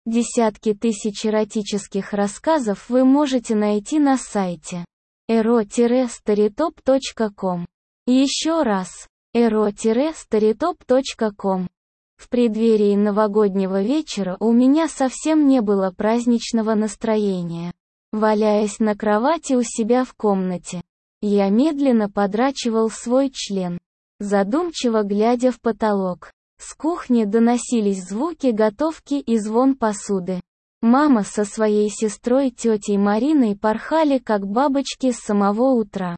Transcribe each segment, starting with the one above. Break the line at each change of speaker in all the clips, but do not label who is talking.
Десятки тысяч эротических рассказов вы можете найти на сайте ero-storytop.com. Еще раз, ero-storytop.com. В преддверии новогоднего вечера у меня совсем не было праздничного настроения. Валяясь на кровати у себя в комнате, я медленно подрачивал свой член, задумчиво глядя в потолок. С кухни доносились звуки готовки и звон посуды. Мама со своей сестрой тетей Мариной порхали как бабочки с самого утра.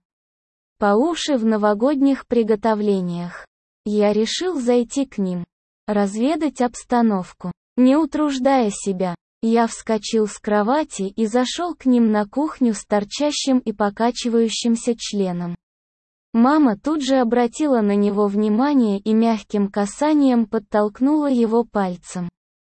По уши в новогодних приготовлениях. Я решил зайти к ним, разведать обстановку. Не утруждая себя, я вскочил с кровати и зашел к ним на кухню с торчащим и покачивающимся членом. Мама тут же обратила на него внимание и мягким касанием подтолкнула его пальцем,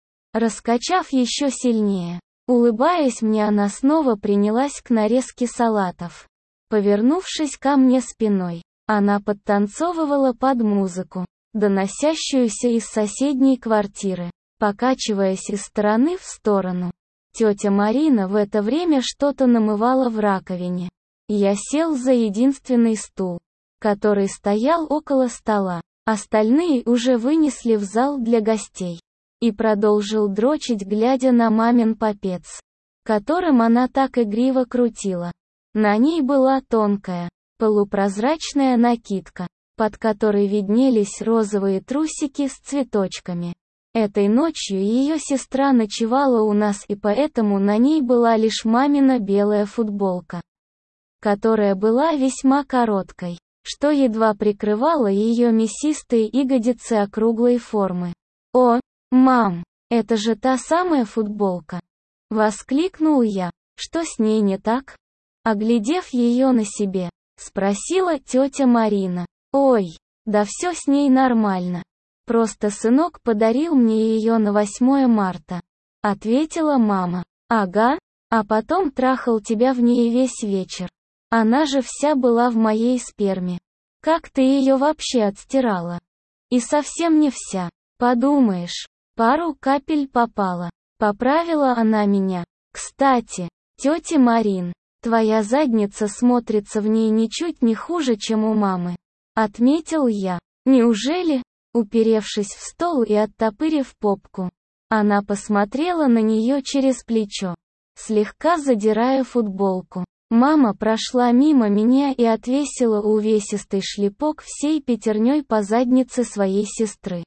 раскачав еще сильнее. Улыбаясь мне, она снова принялась к нарезке салатов. Повернувшись ко мне спиной, она подтанцовывала под музыку, доносящуюся из соседней квартиры, покачиваясь из стороны в сторону. Тетя Марина в это время что-то намывала в раковине. Я сел за единственный стул, который стоял около стола. Остальные уже вынесли в зал для гостей. И продолжил дрочить, глядя на мамин попец, которым она так игриво крутила. На ней была тонкая, полупрозрачная накидка, под которой виднелись розовые трусики с цветочками. Этой ночью ее сестра ночевала у нас, и поэтому на ней была лишь мамина белая футболка, которая была весьма короткой, что едва прикрывало ее мясистые ягодицы округлой формы. «О, мам, это же та самая футболка!» — воскликнул я. «Что с ней не так?» Оглядев ее на себе, спросила тетя Марина. «Ой, да все с ней нормально. Просто сынок подарил мне ее на 8 марта», — ответила мама. «Ага, а потом трахал тебя в ней весь вечер. Она же вся была в моей сперме. Как ты ее вообще отстирала?» «И совсем не вся. Подумаешь, пару капель попало», — поправила она меня. «Кстати, тетя Марин, твоя задница смотрится в ней ничуть не хуже, чем у мамы», — отметил я. «Неужели?» Уперевшись в стол и оттопырив попку, она посмотрела на нее через плечо, слегка задирая футболку. Мама прошла мимо меня и отвесила увесистый шлепок всей пятерней по заднице своей сестры.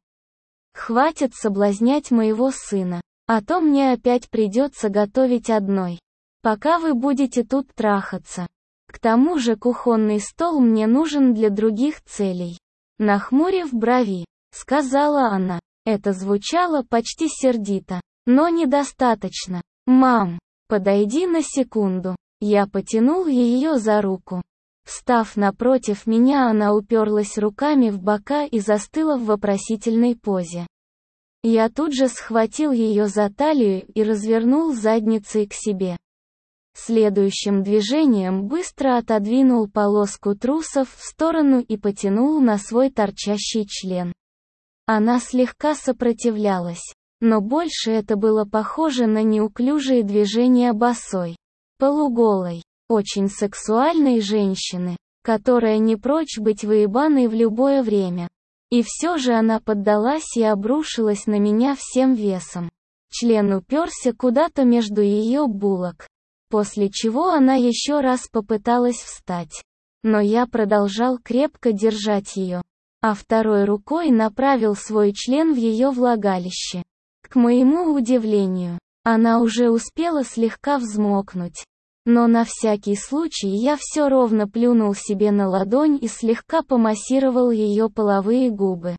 «Хватит соблазнять моего сына, а то мне опять придется готовить одной, пока вы будете тут трахаться. К тому же кухонный стол мне нужен для других целей». Нахмурив брови, сказала она. Это звучало почти сердито, но недостаточно. «Мам, подойди на секунду». Я потянул ее за руку. Встав напротив меня, она уперлась руками в бока и застыла в вопросительной позе. Я тут же схватил ее за талию и развернул задницей к себе. Следующим движением быстро отодвинул полоску трусов в сторону и потянул на свой торчащий член. Она слегка сопротивлялась, но больше это было похоже на неуклюжие движения босой, полуголой, очень сексуальной женщины, которая не прочь быть выебаной в любое время. И все же она поддалась и обрушилась на меня всем весом. Член уперся куда-то между ее булок, после чего она еще раз попыталась встать. Но я продолжал крепко держать ее, а второй рукой направил свой член в ее влагалище. К моему удивлению, она уже успела слегка взмокнуть. Но на всякий случай я все ровно плюнул себе на ладонь и слегка помассировал ее половые губы.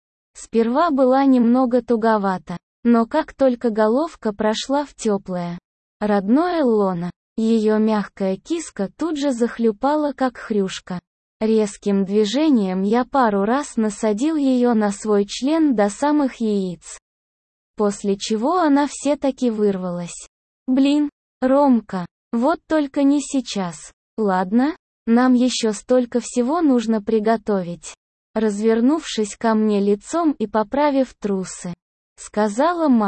Сперва была немного туговата, но как только головка прошла в теплое, родное лоно, ее мягкая киска тут же захлюпала как хрюшка. Резким движением я пару раз насадил ее на свой член до самых яиц. После чего она все-таки вырвалась. «Блин, Ромка, вот только не сейчас. Ладно, нам еще столько всего нужно приготовить». Развернувшись ко мне лицом и поправив трусы, сказала мама.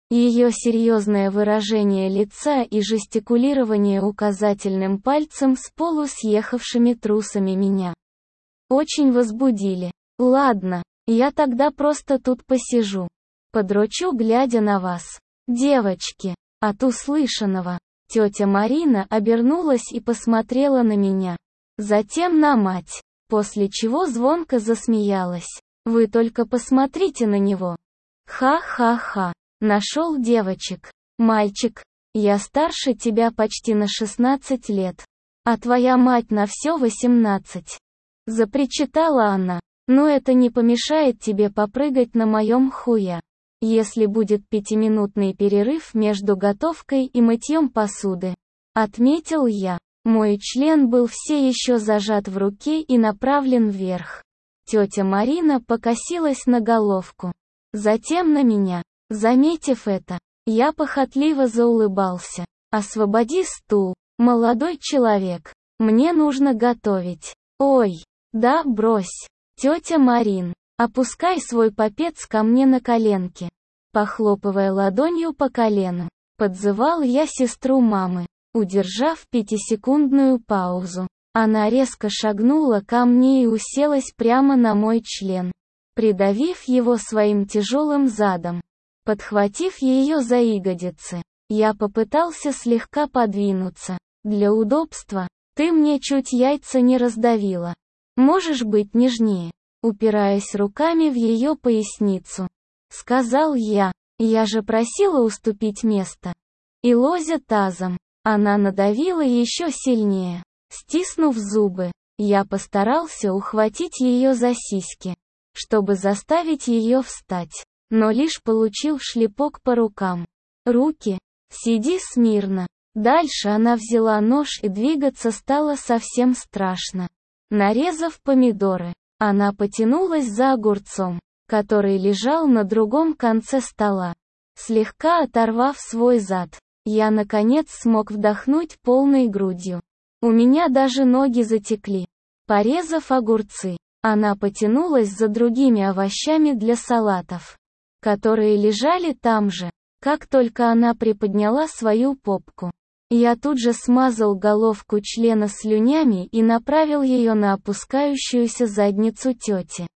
Ее серьезное выражение лица и жестикулирование указательным пальцем с полусъехавшими трусами меня очень возбудили. Ладно, я тогда просто тут посижу. Подрочу, глядя на вас. Девочки. От услышанного, тетя Марина обернулась и посмотрела на меня. Затем на мать. После чего звонко засмеялась. Вы только посмотрите на него. Ха-ха-ха. Нашел девочек. Мальчик, я старше тебя почти на 16 лет. А твоя мать на все 18. Запричитала она. Но это не помешает тебе попрыгать на моем хуя. Если будет 5-минутный перерыв между готовкой и мытьем посуды. Отметил я. Мой член был все еще зажат в руке и направлен вверх. Тетя Марина покосилась на головку. Затем на меня. Заметив это, я похотливо заулыбался. «Освободи стул, молодой человек. Мне нужно готовить». «Ой, да, брось. Тетя Марин, опускай свой попец ко мне на коленки». Похлопывая ладонью по колену, подзывал я сестру мамы. Удержав 5-секундную паузу, она резко шагнула ко мне и уселась прямо на мой член, придавив его своим тяжелым задом. Подхватив ее за ягодицы, я попытался слегка подвинуться. Для удобства, ты мне чуть яйца не раздавила. Можешь быть нежнее, упираясь руками в ее поясницу. Сказал я же просила уступить место. И лозя тазом, она надавила еще сильнее. Стиснув зубы, я постарался ухватить ее за сиськи, чтобы заставить ее встать. Но лишь получил шлепок по рукам. Руки, сиди смирно. Дальше она взяла нож и двигаться стало совсем страшно. Нарезав помидоры, она потянулась за огурцом, который лежал на другом конце стола. Слегка оторвав свой зад, я наконец смог вдохнуть полной грудью. У меня даже ноги затекли. Порезав огурцы, она потянулась за другими овощами для салатов, которые лежали там же. Как только она приподняла свою попку, я тут же смазал головку члена слюнями и направил ее на опускающуюся задницу тети.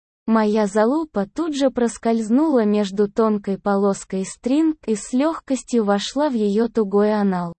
Моя залупа тут же проскользнула между тонкой полоской стринг и с легкостью вошла в ее тугой анал.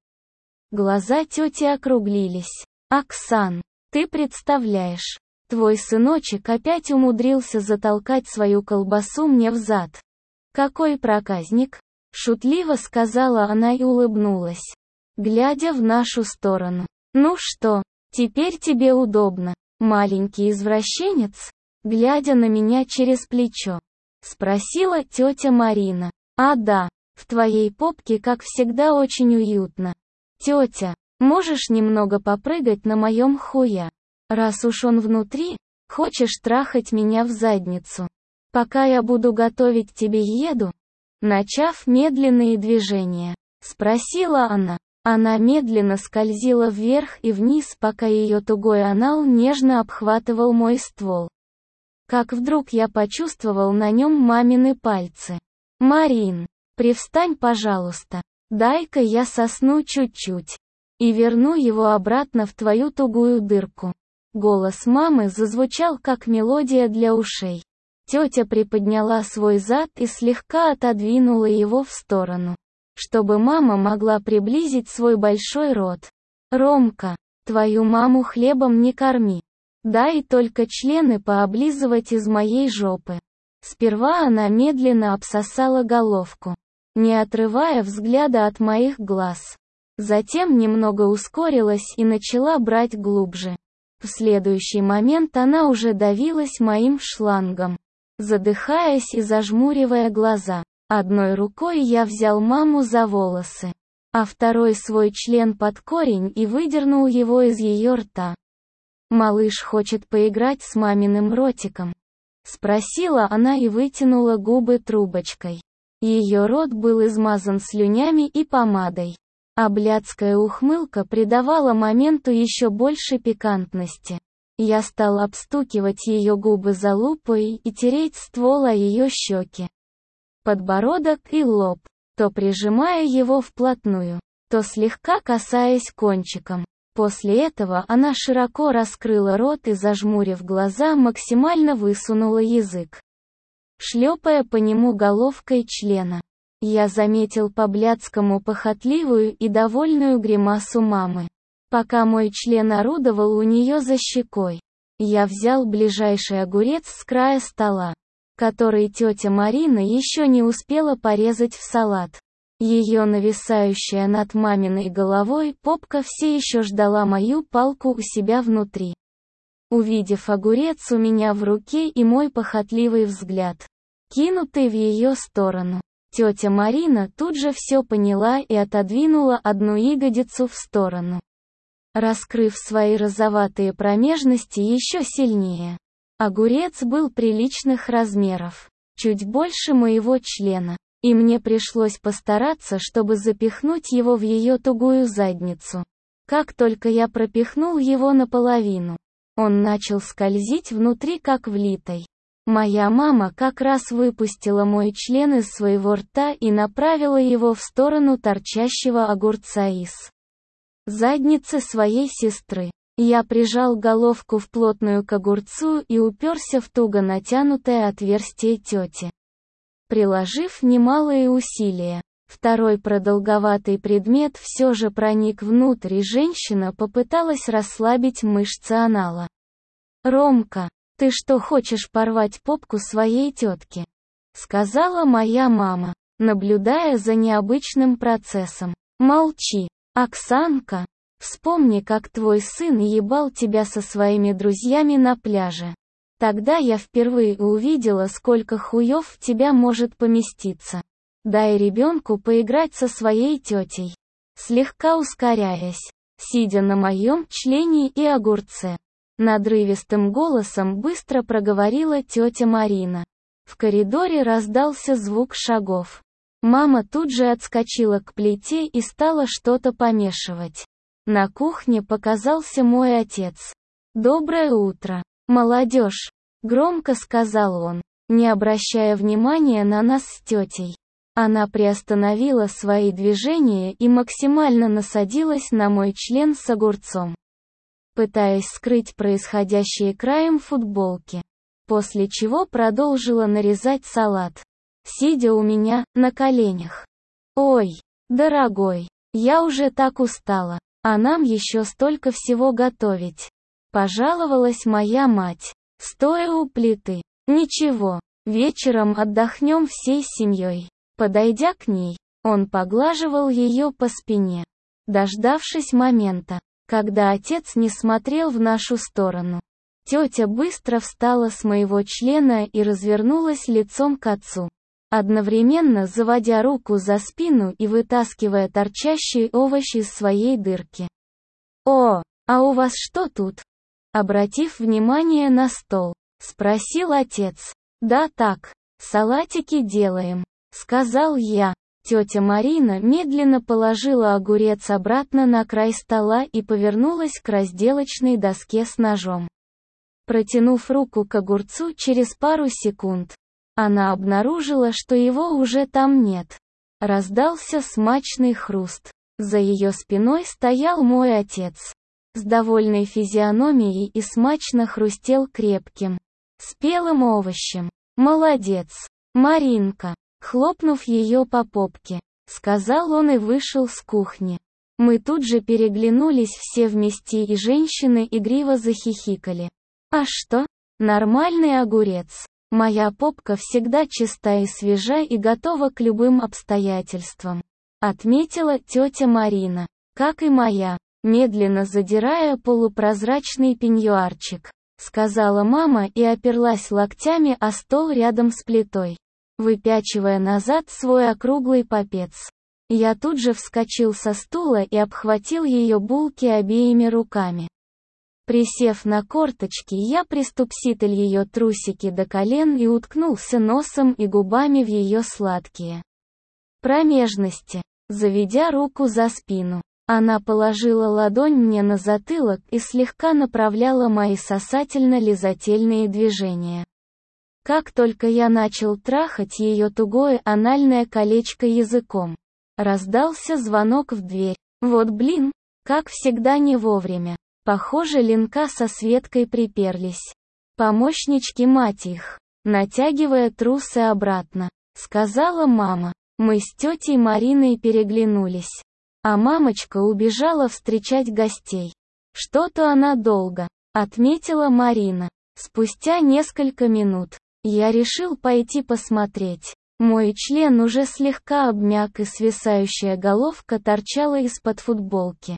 Глаза тети округлились. «Оксан, ты представляешь, твой сыночек опять умудрился затолкать свою колбасу мне в зад. Какой проказник?» — шутливо сказала она и улыбнулась, глядя в нашу сторону. «Ну что, теперь тебе удобно, маленький извращенец?» Глядя на меня через плечо, спросила тетя Марина. «А да, в твоей попке как всегда очень уютно. Тетя, можешь немного попрыгать на моем хуя? Раз уж он внутри, хочешь трахать меня в задницу, пока я буду готовить тебе еду?» Начав медленные движения, спросила она. Она медленно скользила вверх и вниз, пока ее тугой анал нежно обхватывал мой ствол. Как вдруг я почувствовал на нем мамины пальцы. «Марин, привстань, пожалуйста. Дай-ка я сосну чуть-чуть. И верну его обратно в твою тугую дырку». Голос мамы зазвучал как мелодия для ушей. Тетя приподняла свой зад и слегка отодвинула его в сторону, чтобы мама могла приблизить свой большой рот. «Ромка, твою маму хлебом не корми. Дай только члены пооблизывать из моей жопы». Сперва она медленно обсосала головку, не отрывая взгляда от моих глаз. Затем немного ускорилась и начала брать глубже. В следующий момент она уже давилась моим шлангом, задыхаясь и зажмуривая глаза. Одной рукой я взял маму за волосы, а второй свой член под корень и выдернул его из ее рта. «Малыш хочет поиграть с маминым ротиком?» — спросила она и вытянула губы трубочкой. Ее рот был измазан слюнями и помадой, а блядская ухмылка придавала моменту еще больше пикантности. Я стал обстукивать ее губы залупой и тереть ствол о ее щеки, подбородок и лоб. то прижимая его вплотную, то слегка касаясь кончиком. После этого она широко раскрыла рот и, зажмурив глаза, максимально высунула язык, шлепая по нему головкой члена. Я заметил по-блядскому похотливую и довольную гримасу мамы. Пока мой член орудовал у нее за щекой, я взял ближайший огурец с края стола, который тетя Марина еще не успела порезать в салат. Ее нависающая над маминой головой попка все еще ждала мою палку у себя внутри. Увидев огурец у меня в руке и мой похотливый взгляд, кинутый в ее сторону, тетя Марина тут же все поняла и отодвинула одну ягодицу в сторону, раскрыв свои розоватые промежности еще сильнее. Огурец был приличных размеров, чуть больше моего члена, и мне пришлось постараться, чтобы запихнуть его в ее тугую задницу. Как только я пропихнул его наполовину, он начал скользить внутри как влитой. Моя мама как раз выпустила мой член из своего рта и направила его в сторону торчащего огурца из задницы своей сестры. Я прижал головку вплотную к огурцу и уперся в туго натянутое отверстие тети, приложив немалые усилия. Второй продолговатый предмет все же проник внутрь, и женщина попыталась расслабить мышцы анала. «Ромка, ты что, хочешь порвать попку своей тетки?» — сказала моя мама, наблюдая за необычным процессом. «Молчи, Оксанка. Вспомни, как твой сын ебал тебя со своими друзьями на пляже. Тогда я впервые увидела, сколько хуев в тебя может поместиться. Дай ребенку поиграть со своей тетей». Слегка ускоряясь, сидя на моем члене и огурце, надрывистым голосом быстро проговорила тетя Марина. В коридоре раздался звук шагов. Мама тут же отскочила к плите и стала что-то помешивать. На кухне показался мой отец. «Доброе утро, молодежь», — громко сказал он, не обращая внимания на нас с тетей. Она приостановила свои движения и максимально насадилась на мой член с огурцом, пытаясь скрыть происходящее краем футболки, после чего продолжила нарезать салат, сидя у меня на коленях. «Ой, дорогой, я уже так устала, а нам еще столько всего готовить», — пожаловалась моя мать, стоя у плиты. «Ничего, вечером отдохнем всей семьей». Подойдя к ней, он поглаживал ее по спине, дождавшись момента, когда отец не смотрел в нашу сторону. Тетя быстро встала с моего члена и развернулась лицом к отцу, одновременно заводя руку за спину и вытаскивая торчащий овощ из своей дырки. «О, а у вас что тут?» Обратив внимание на стол, спросил отец. «Да так, салатики делаем», — сказал я. Тетя Марина медленно положила огурец обратно на край стола и повернулась к разделочной доске с ножом. Протянув руку к огурцу через пару секунд, она обнаружила, что его уже там нет. Раздался смачный хруст. За ее спиной стоял мой отец, с довольной физиономией, и смачно хрустел крепким, спелым овощем. «Молодец, Маринка!» Хлопнув ее по попке, сказал он и вышел с кухни. Мы тут же переглянулись все вместе, и женщины игриво захихикали. «А что? Нормальный огурец. Моя попка всегда чиста и свежа и готова к любым обстоятельствам», — отметила тетя Марина. «Как и моя», медленно задирая полупрозрачный пеньюарчик, сказала мама и оперлась локтями о стол рядом с плитой, выпячивая назад свой округлый попец. Я тут же вскочил со стула и обхватил ее булки обеими руками. Присев на корточки, я приступситель ее трусики до колен и уткнулся носом и губами в ее сладкие промежности, заведя руку за спину. Она положила ладонь мне на затылок и слегка направляла мои сосательно-лизательные движения. Как только я начал трахать ее тугое анальное колечко языком, раздался звонок в дверь. Вот блин, как всегда не вовремя. Похоже, Ленка со Светкой приперлись. Помощнички мать их, натягивая трусы обратно, сказала мама. Мы с тетей Мариной переглянулись. А мамочка убежала встречать гостей. Что-то она долго, отметила Марина. Спустя несколько минут, я решил пойти посмотреть. Мой член уже слегка обмяк и свисающая головка торчала из-под футболки.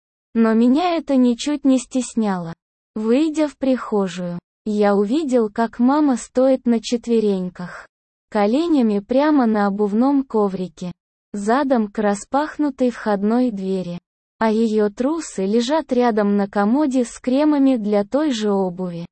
Но меня это ничуть не стесняло. Выйдя в прихожую, я увидел, как мама стоит на четвереньках, коленями прямо на обувном коврике, задом к распахнутой входной двери. А ее трусы лежат рядом на комоде с кремами для той же обуви.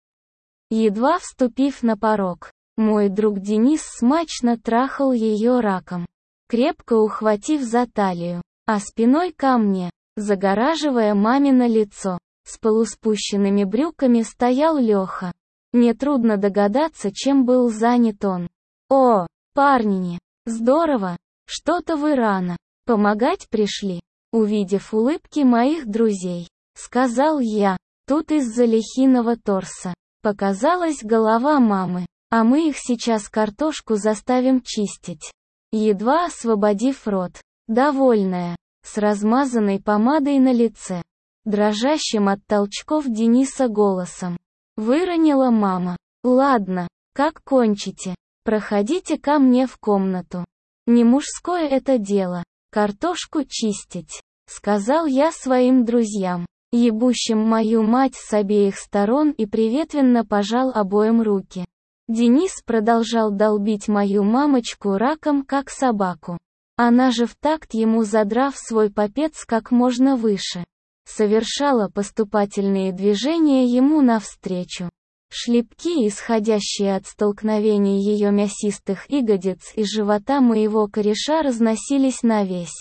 Едва вступив на порог, мой друг Денис смачно трахал ее раком, крепко ухватив за талию, а спиной ко мне, загораживая мамино лицо. С полуспущенными брюками стоял Леха. Нетрудно догадаться, чем был занят он. «О, парни, здорово! Что-то вы рано. Помогать пришли?» Увидев улыбки моих друзей, сказал я. Тут из-за Лехиного торса показалась голова мамы, а мы их сейчас картошку заставим чистить. Едва освободив рот, довольная, с размазанной помадой на лице, дрожащим от толчков Дениса голосом, выронила мама. «Ладно, как кончите, проходите ко мне в комнату. Не мужское это дело, картошку чистить», сказал я своим друзьям, ебущим мою мать с обеих сторон, и приветственно пожал обоим руки. Денис продолжал долбить мою мамочку раком как собаку. Она же в такт ему, задрав свой попец как можно выше, совершала поступательные движения ему навстречу. Шлепки, исходящие от столкновений ее мясистых ягодиц и живота моего кореша, разносились на весь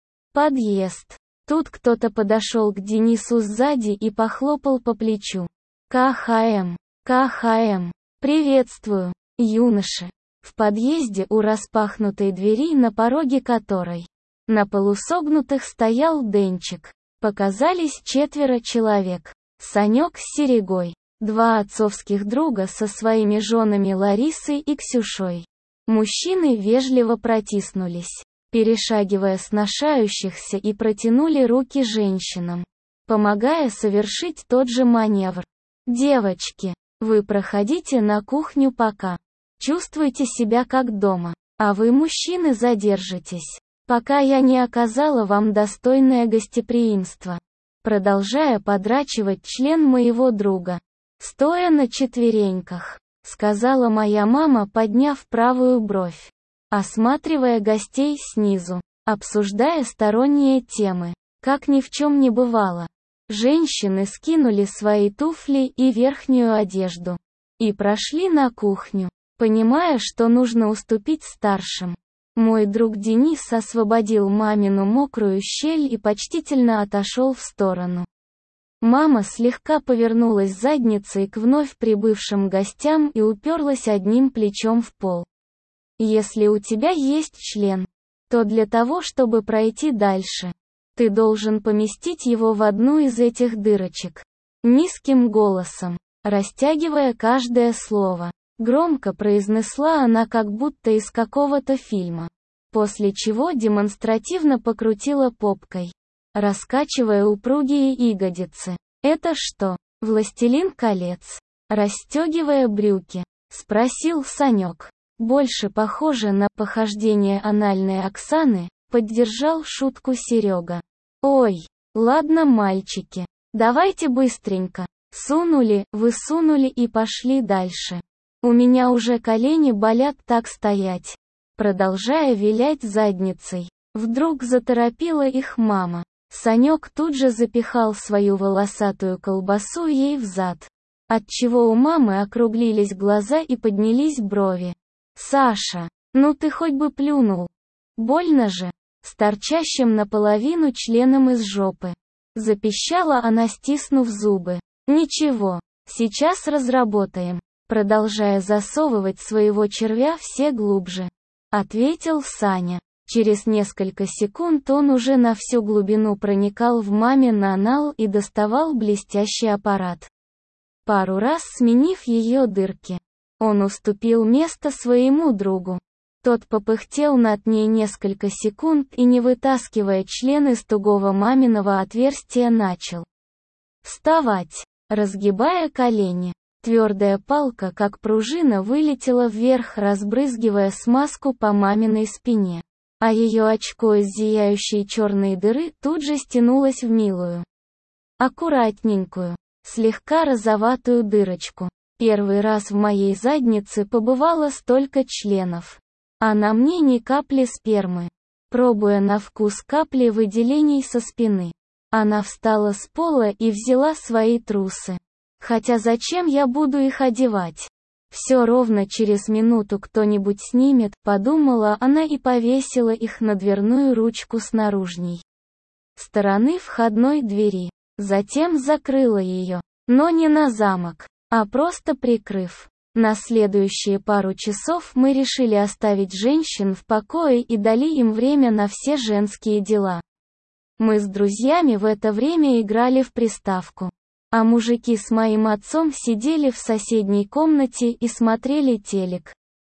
подъезд. Тут кто-то подошел к Денису сзади и похлопал по плечу. «КХМ, КХМ, приветствую, юноши». В подъезде у распахнутой двери, на пороге которой, на полусогнутых, стоял Денчик, показались 4 человек. Санек с Серегой, 2 отцовских друга со своими женами Ларисой и Ксюшой. Мужчины вежливо протиснулись, перешагивая сношающихся, и протянули руки женщинам, помогая совершить тот же маневр. «Девочки, вы проходите на кухню пока. Чувствуйте себя как дома, а вы, мужчины, задержитесь, пока я не оказала вам достойное гостеприимство», продолжая подрачивать член моего друга, стоя на четвереньках, сказала моя мама, подняв правую бровь, осматривая гостей снизу, обсуждая сторонние темы. Как ни в чем не бывало, женщины скинули свои туфли и верхнюю одежду и прошли на кухню, понимая, что нужно уступить старшим. Мой друг Денис освободил мамину мокрую щель и почтительно отошел в сторону. Мама слегка повернулась задницей к вновь прибывшим гостям и уперлась одним плечом в пол. «Если у тебя есть член, то для того, чтобы пройти дальше, ты должен поместить его в одну из этих дырочек». Низким голосом, растягивая каждое слово, громко произнесла она, как будто из какого-то фильма, после чего демонстративно покрутила попкой, раскачивая упругие ягодицы. «Это что, «Властелин колец»?» Расстегивая брюки, спросил Санек. «Больше похоже на похождение анальной Оксаны», поддержал шутку Серега. «Ой, ладно, мальчики, давайте быстренько». Сунули, высунули и пошли дальше. У меня уже колени болят так стоять. Продолжая вилять задницей, вдруг заторопила их мама. Санек тут же запихал свою волосатую колбасу ей в зад, отчего у мамы округлились глаза и поднялись брови. «Саша, ну ты хоть бы плюнул. Больно же», с торчащим наполовину членом из жопы. Запищала она, стиснув зубы. «Ничего, сейчас разработаем». продолжая засовывать своего червя все глубже. Ответил Саня. Через несколько секунд он уже на всю глубину проникал в мамин анал и доставал блестящий аппарат. Пару раз сменив ее дырки, он уступил место своему другу. Тот попыхтел над ней несколько секунд и, не вытаскивая член из тугого маминого отверстия, начал вставать, разгибая колени. Твердая палка, как пружина, вылетела вверх, разбрызгивая смазку по маминой спине. А ее очко из зияющей черной дыры тут же стянулось в милую, аккуратненькую, слегка розоватую дырочку. Первый раз в моей заднице побывало столько членов. А на мне ни капли спермы. Пробуя на вкус капли выделений со спины, она встала с пола и взяла свои трусы. Хотя зачем я буду их одевать? Все ровно через минуту кто-нибудь снимет, подумала она и повесила их на дверную ручку с наружней стороны входной двери. Затем закрыла ее, но не на замок, а просто прикрыв. На следующие пару часов мы решили оставить женщин в покое и дали им время на все женские дела. Мы с друзьями в это время играли в приставку. А мужики с моим отцом сидели в соседней комнате и смотрели телек.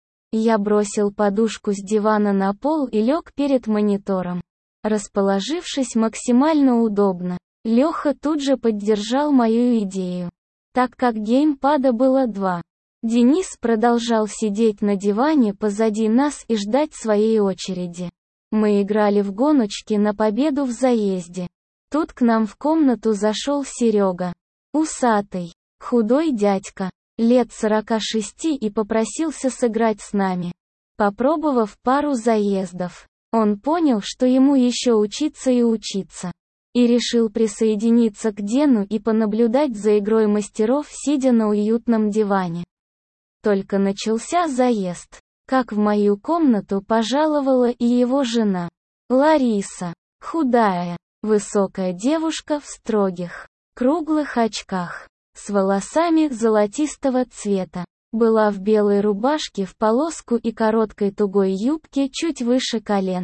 Я бросил подушку с дивана на пол и лег перед монитором, расположившись максимально удобно. Леха тут же поддержал мою идею, так как геймпада было 2. Денис продолжал сидеть на диване позади нас и ждать своей очереди. Мы играли в гоночки на победу в заезде. Тут к нам в комнату зашел Серега. Усатый, худой дядька, лет 46, и попросился сыграть с нами. Попробовав пару заездов, он понял, что ему еще учиться и учиться. И решил присоединиться к Дену и понаблюдать за игрой мастеров, сидя на уютном диване. Только начался заезд, как в мою комнату пожаловала и его жена. Лариса, худая, высокая девушка в строгих, круглых очках, с волосами золотистого цвета, была в белой рубашке в полоску и короткой тугой юбке чуть выше колен.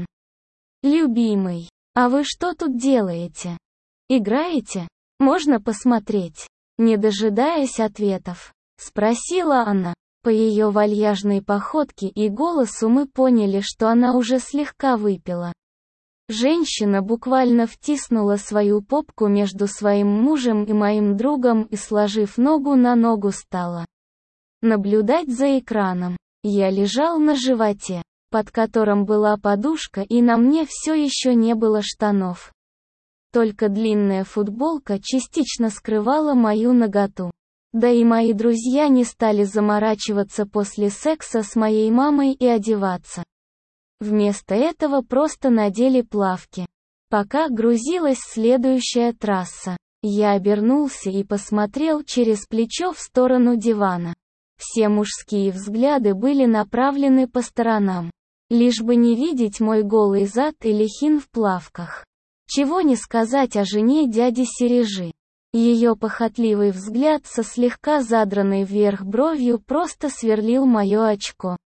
«Любимый, а вы что тут делаете? Играете? Можно посмотреть?» Не дожидаясь ответов, спросила она. По ее вальяжной походке и голосу мы поняли, что она уже слегка выпила. Женщина буквально втиснула свою попку между своим мужем и моим другом и, сложив ногу на ногу, стала наблюдать за экраном. Я лежал на животе, под которым была подушка, и на мне все еще не было штанов. Только длинная футболка частично скрывала мою наготу. Да и мои друзья не стали заморачиваться после секса с моей мамой и одеваться. Вместо этого просто надели плавки. Пока грузилась следующая трасса, я обернулся и посмотрел через плечо в сторону дивана. Все мужские взгляды были направлены по сторонам, лишь бы не видеть мой голый зад или хин в плавках. Чего не сказать о жене дяди Сережи. Ее похотливый взгляд со слегка задранной вверх бровью просто сверлил мое очко.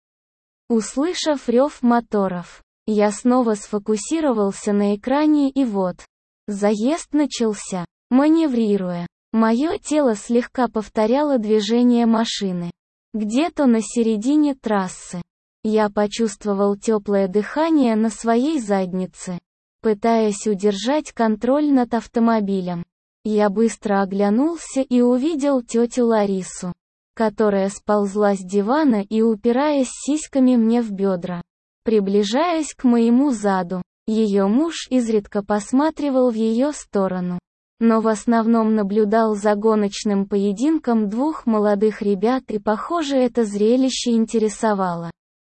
Услышав рев моторов, я снова сфокусировался на экране, и вот, заезд начался. Маневрируя, мое тело слегка повторяло движение машины. Где-то на середине трассы я почувствовал теплое дыхание на своей заднице. Пытаясь удержать контроль над автомобилем, я быстро оглянулся и увидел тетю Ларису, которая сползла с дивана и, упираясь сиськами мне в бедра, приближаясь к моему заду. Ее муж изредка посматривал в ее сторону, но в основном наблюдал за гоночным поединком двух молодых ребят, и, похоже, это зрелище интересовало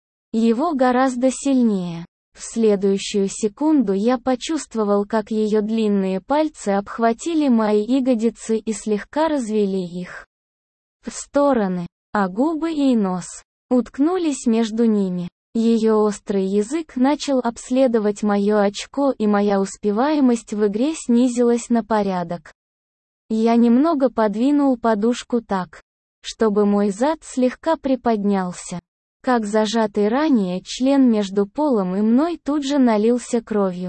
его гораздо сильнее. В следующую секунду я почувствовал, как ее длинные пальцы обхватили мои ягодицы и слегка развели их в стороны, а губы и нос уткнулись между ними. Ее острый язык начал обследовать мое очко, и моя успеваемость в игре снизилась на порядок. Я немного подвинул подушку так, чтобы мой зад слегка приподнялся. Как зажатый ранее член между полом и мной тут же налился кровью,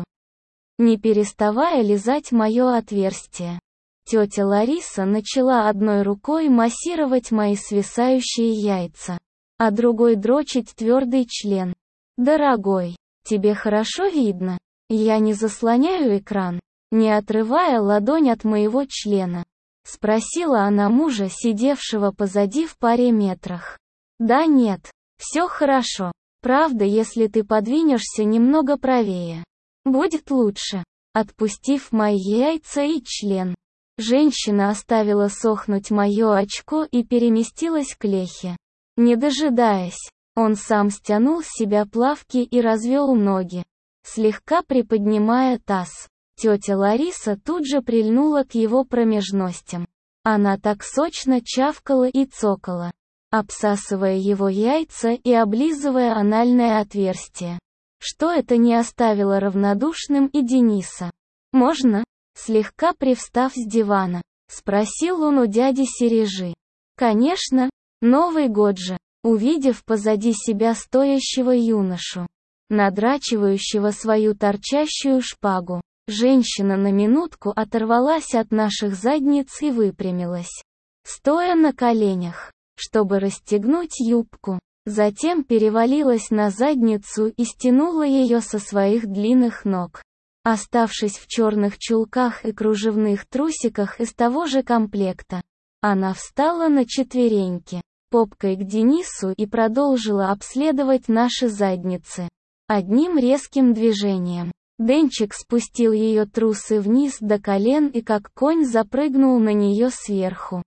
не переставая лизать мое отверстие. Тетя Лариса начала одной рукой массировать мои свисающие яйца, а другой дрочить твердый член. «Дорогой, тебе хорошо видно? Я не заслоняю экран?» Не отрывая ладонь от моего члена, спросила она мужа, сидевшего позади в паре метрах. «Да нет, все хорошо. Правда, если ты подвинешься немного правее, будет лучше». Отпустив мои яйца и член, женщина оставила сохнуть мое очко и переместилась к Лехе. Не дожидаясь, он сам стянул с себя плавки и развел ноги, слегка приподнимая таз. Тетя Лариса тут же прильнула к его промежностям. Она так сочно чавкала и цокала, обсасывая его яйца и облизывая анальное отверстие, что это не оставило равнодушным и Дениса. «Можно?» Слегка привстав с дивана, спросил он у дяди Сережи. «Конечно, Новый год же». Увидев позади себя стоящего юношу, надрачивающего свою торчащую шпагу, женщина на минутку оторвалась от наших задниц и выпрямилась, стоя на коленях, чтобы расстегнуть юбку. Затем перевалилась на задницу и стянула ее со своих длинных ног. Оставшись в черных чулках и кружевных трусиках из того же комплекта, она встала на четвереньки, попкой к Денису и продолжила обследовать наши задницы. Одним резким движением Денчик спустил ее трусы вниз до колен и как конь запрыгнул на нее сверху,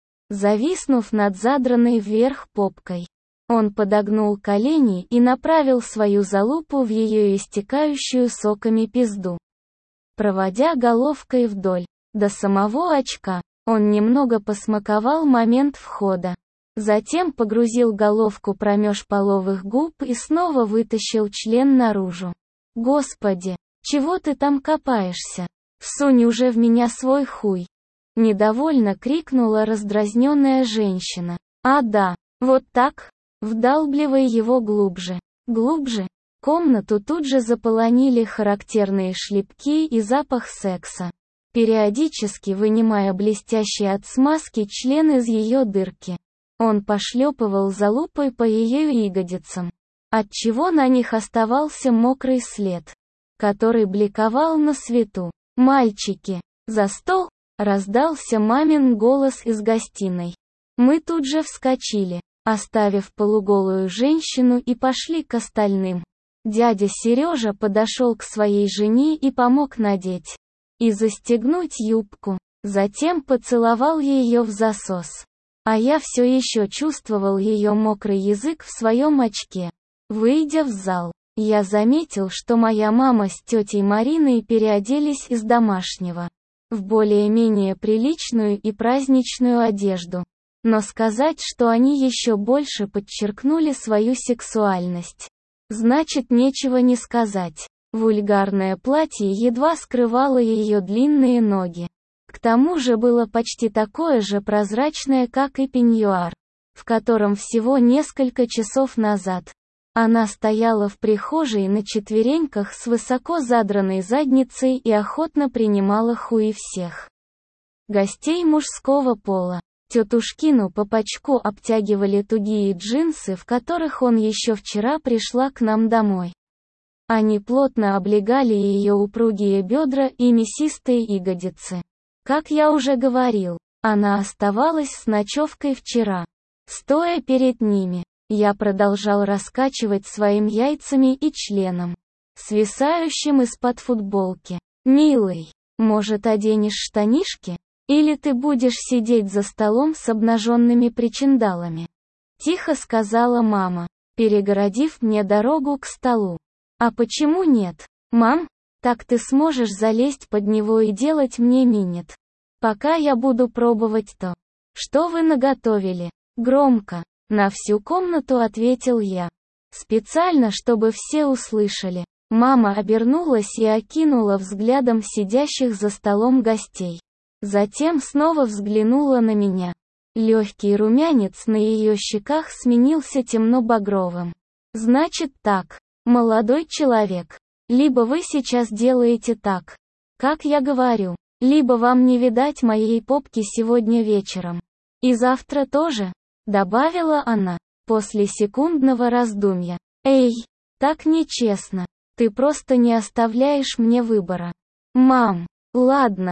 зависнув над задранной вверх попкой. Он подогнул колени и направил свою залупу в ее истекающую соками пизду. Проводя головкой вдоль, до самого очка, он немного посмаковал момент входа. Затем погрузил головку промеж половых губ и снова вытащил член наружу. «Господи, чего ты там копаешься? Всунь уже в меня свой хуй!» Недовольно крикнула раздразненная женщина. «А да, вот так?» Вдалбливая его глубже. Глубже. Комнату тут же заполонили характерные шлепки и запах секса, периодически вынимая блестящий от смазки член из ее дырки. Он пошлепывал залупой по ее ягодицам, отчего на них оставался мокрый след, который бликовал на свету. «Мальчики, за стол!» — раздался мамин голос из гостиной. Мы тут же вскочили, оставив полуголую женщину, и пошли к остальным. Дядя Сережа подошел к своей жене и помог надеть и застегнуть юбку, затем поцеловал ее в засос. А я все еще чувствовал ее мокрый язык в своем очке. Выйдя в зал, я заметил, что моя мама с тетей Мариной переоделись из домашнего в более-менее приличную и праздничную одежду. Но сказать, что они еще больше подчеркнули свою сексуальность, значит нечего не сказать. Вульгарное платье едва скрывало ее длинные ноги. К тому же было почти такое же прозрачное, как и пеньюар, в котором всего несколько часов назад она стояла в прихожей на четвереньках с высоко задранной задницей и охотно принимала хуи всех гостей мужского пола. Тетушкину по пачку обтягивали тугие джинсы, в которых он еще вчера пришла к нам домой. Они плотно облегали ее упругие бедра и мясистые ягодицы. Как я уже говорил, она оставалась с ночевкой вчера. Стоя перед ними, я продолжал раскачивать своим яйцами и членом, свисающим из-под футболки. «Милый, может, оденешь штанишки? Или ты будешь сидеть за столом с обнаженными причиндалами?» Тихо сказала мама, перегородив мне дорогу к столу. «А почему нет, мам? Так ты сможешь залезть под него и делать мне минет. Пока я буду пробовать то, что вы наготовили». Громко, на всю комнату ответил я. Специально, чтобы все услышали. Мама обернулась и окинула взглядом сидящих за столом гостей. Затем снова взглянула на меня. Легкий румянец на ее щеках сменился темно-багровым. «Значит так, молодой человек, либо вы сейчас делаете так, как я говорю, либо вам не видать моей попки сегодня вечером. И завтра тоже», — добавила она, после секундного раздумья. «Эй, так нечестно, ты просто не оставляешь мне выбора». «Мам, ладно,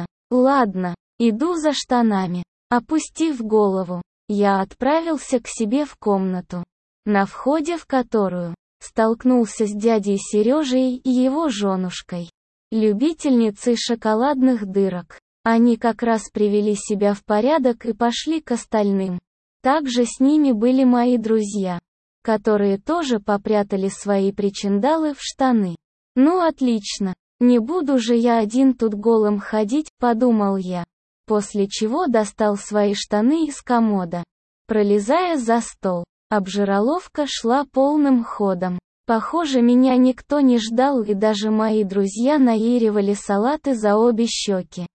иду за штанами». Опустив голову, я отправился к себе в комнату, на входе в которую столкнулся с дядей Сережей и его женушкой, любительницей шоколадных дырок. Они как раз привели себя в порядок и пошли к остальным. Также с ними были мои друзья, которые тоже попрятали свои причиндалы в штаны. «Ну отлично, не буду же я один тут голым ходить», — подумал я. После чего достал свои штаны из комода. Пролезая за стол, обжираловка шла полным ходом. Похоже, меня никто не ждал, и даже мои друзья наеривали салаты за обе щеки.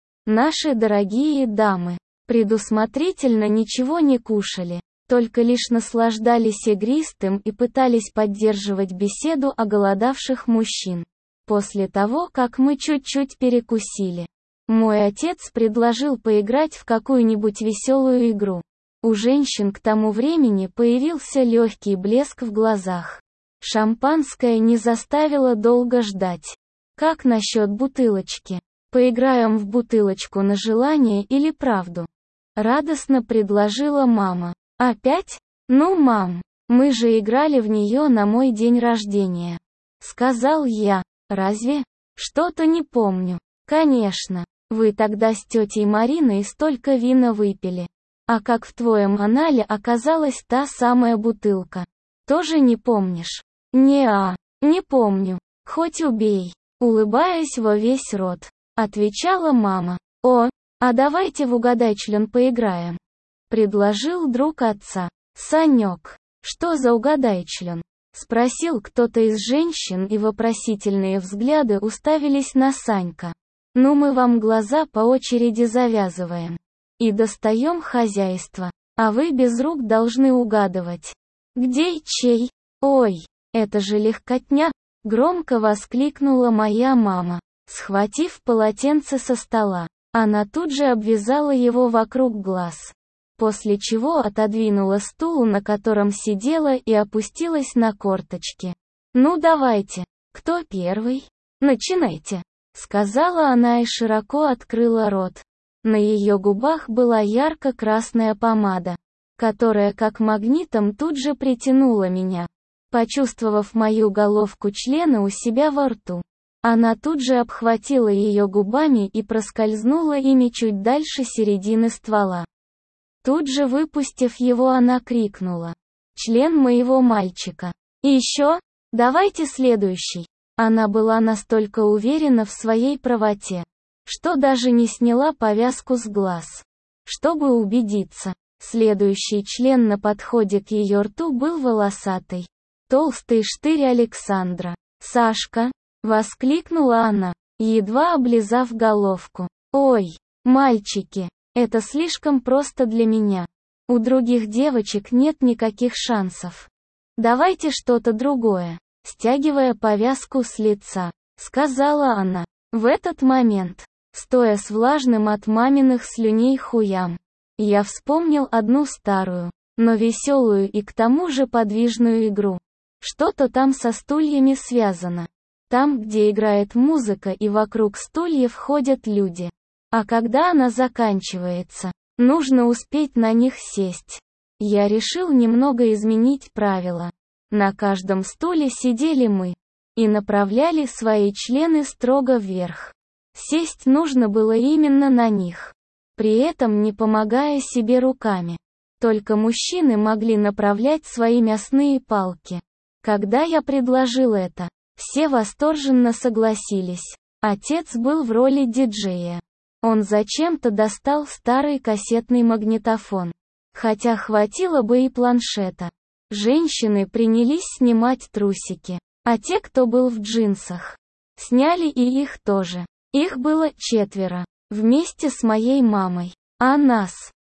Наши дорогие дамы предусмотрительно ничего не кушали, только лишь наслаждались игристым и пытались поддерживать беседу о голодавших мужчин. После того, как мы чуть-чуть перекусили, мой отец предложил поиграть в какую-нибудь веселую игру. У женщин к тому времени появился легкий блеск в глазах. Шампанское не заставило долго ждать. «Как насчет бутылочки? Поиграем в бутылочку на желание или правду?» Радостно предложила мама. «Опять? Ну, мам, мы же играли в нее на мой день рождения», — сказал я. «Разве? Что-то не помню». «Конечно. Вы тогда с тетей Мариной столько вина выпили. А как в твоем анале оказалась та самая бутылка? Тоже не помнишь?» «Не-а, не помню. Хоть убей», — улыбаясь во весь рот, отвечала мама. «О, а давайте в угадай член поиграем», — предложил друг отца. «Санек, что за угадай член?» — спросил кто-то из женщин, и вопросительные взгляды уставились на Санька. «Ну, мы вам глаза по очереди завязываем и достаем хозяйство, а вы без рук должны угадывать. Где и чей? Ой, это же легкотня!» — громко воскликнула моя мама, схватив полотенце со стола. Она тут же обвязала его вокруг глаз, после чего отодвинула стул, на котором сидела, и опустилась на корточки. «Ну давайте, кто первый? Начинайте», — сказала она и широко открыла рот. На ее губах была ярко-красная помада, которая как магнитом тут же притянула меня. Почувствовав мою головку члена у себя во рту, она тут же обхватила ее губами и проскользнула ими чуть дальше середины ствола. Тут же выпустив его, она крикнула: «Член моего мальчика! И еще? Давайте следующий!» Она была настолько уверена в своей правоте, что даже не сняла повязку с глаз. Чтобы убедиться, следующий член на подходе к ее рту был волосатый, толстый штырь Александра. «Сашка!» — воскликнула она, едва облизав головку. «Ой, мальчики, это слишком просто для меня. У других девочек нет никаких шансов. Давайте что-то другое», — стягивая повязку с лица, сказала она. В этот момент, стоя с влажным от маминых слюней хуям, я вспомнил одну старую, но веселую и к тому же подвижную игру. Что-то там со стульями связано. Там, где играет музыка и вокруг стульев ходят люди. А когда она заканчивается, нужно успеть на них сесть. Я решил немного изменить правила. На каждом стуле сидели мы и направляли свои члены строго вверх. Сесть нужно было именно на них, при этом не помогая себе руками. Только мужчины могли направлять свои мясные палки. Когда я предложил это, все восторженно согласились. Отец был в роли диджея. Он зачем-то достал старый кассетный магнитофон. Хотя хватило бы и планшета. Женщины принялись снимать трусики, а те, кто был в джинсах, сняли и их тоже. Их было 4, вместе с моей мамой. А нас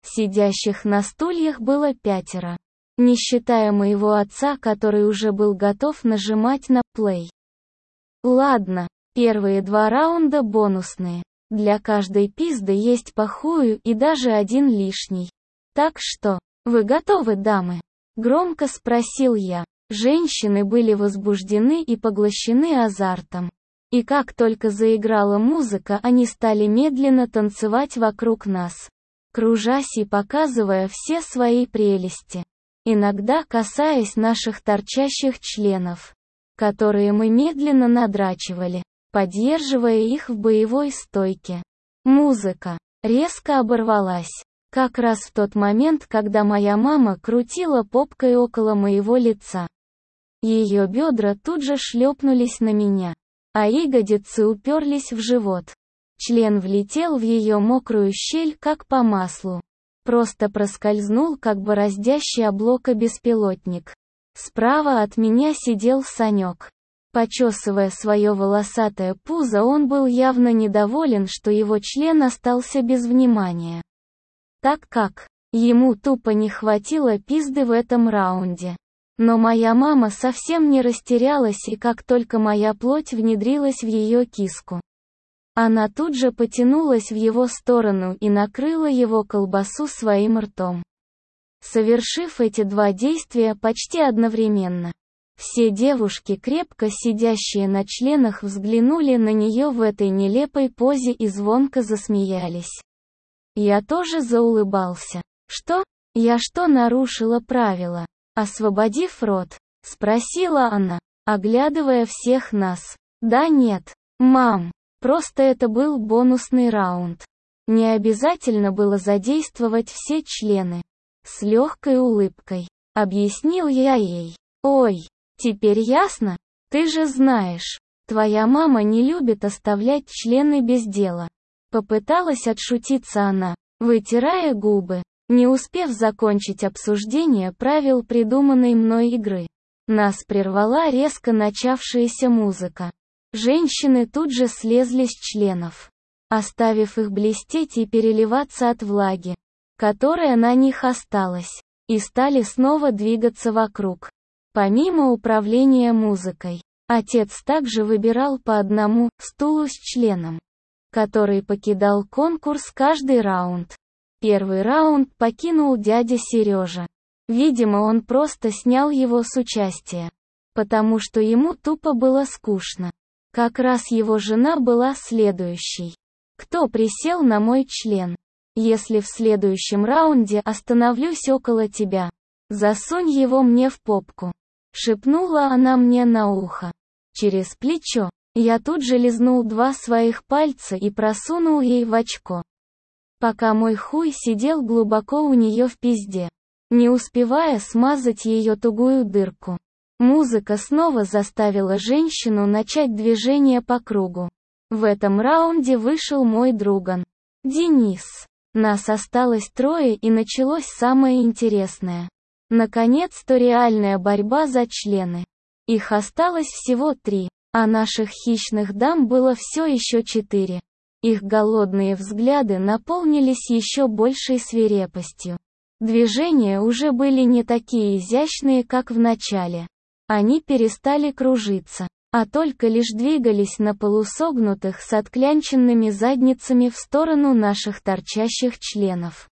Сидящих на стульях было 5, не считая моего отца, который уже был готов нажимать на «плей». Ладно, первые 2 раунда бонусные. Для каждой пизды есть по хую и даже 1 лишний. Так что, вы готовы, дамы? Громко спросил я. Женщины были возбуждены и поглощены азартом. И как только заиграла музыка, они стали медленно танцевать вокруг нас, кружась и показывая все свои прелести. Иногда касаясь наших торчащих членов, которые мы медленно надрачивали, поддерживая их в боевой стойке. Музыка резко оборвалась. Как раз в тот момент, когда моя мама крутила попкой около моего лица. Ее бедра тут же шлепнулись на меня, а ягодицы уперлись в живот. Член влетел в ее мокрую щель как по маслу. Просто проскользнул, как бороздящий облако беспилотник. Справа от меня сидел Санек. Почесывая свое волосатое пузо, он был явно недоволен, что его член остался без внимания. Так как ему тупо не хватило пизды в этом раунде. Но моя мама совсем не растерялась, и как только моя плоть внедрилась в ее киску, она тут же потянулась в его сторону и накрыла его колбасу своим ртом. Совершив эти 2 действия почти одновременно, все девушки, крепко сидящие на членах, взглянули на нее в этой нелепой позе и звонко засмеялись. Я тоже заулыбался. Что? Я что, нарушила правила? Освободив рот, спросила она, оглядывая всех нас. Да нет, мам, просто это был бонусный раунд. Не обязательно было задействовать все члены. С легкой улыбкой объяснил я ей. Ой, теперь ясно? Ты же знаешь, твоя мама не любит оставлять члены без дела. Попыталась отшутиться она, вытирая губы. Не успев закончить обсуждение правил придуманной мной игры, нас прервала резко начавшаяся музыка. Женщины тут же слезли с членов, оставив их блестеть и переливаться от влаги, которая на них осталась, и стали снова двигаться вокруг. Помимо управления музыкой, отец также выбирал по одному стулу с членом, который покидал конкурс каждый раунд. Первый раунд покинул дядя Сережа. Видимо, он просто снял его с участия, потому что ему тупо было скучно. Как раз его жена была следующей. Кто присел на мой член? Если в следующем раунде остановлюсь около тебя, засунь его мне в попку. Шепнула она мне на ухо. Через плечо. Я тут же лизнул 2 своих пальца и просунул ей в очко. Пока мой хуй сидел глубоко у нее в пизде, не успевая смазать ее тугую дырку. Музыка снова заставила женщину начать движение по кругу. В этом раунде вышел мой друган, Денис. Нас осталось 3, и началось самое интересное. Наконец-то реальная борьба за члены. Их осталось всего 3, а наших хищных дам было все еще 4. Их голодные взгляды наполнились еще большей свирепостью. Движения уже были не такие изящные, как в начале. Они перестали кружиться, а только лишь двигались на полусогнутых с отклянченными задницами в сторону наших торчащих членов.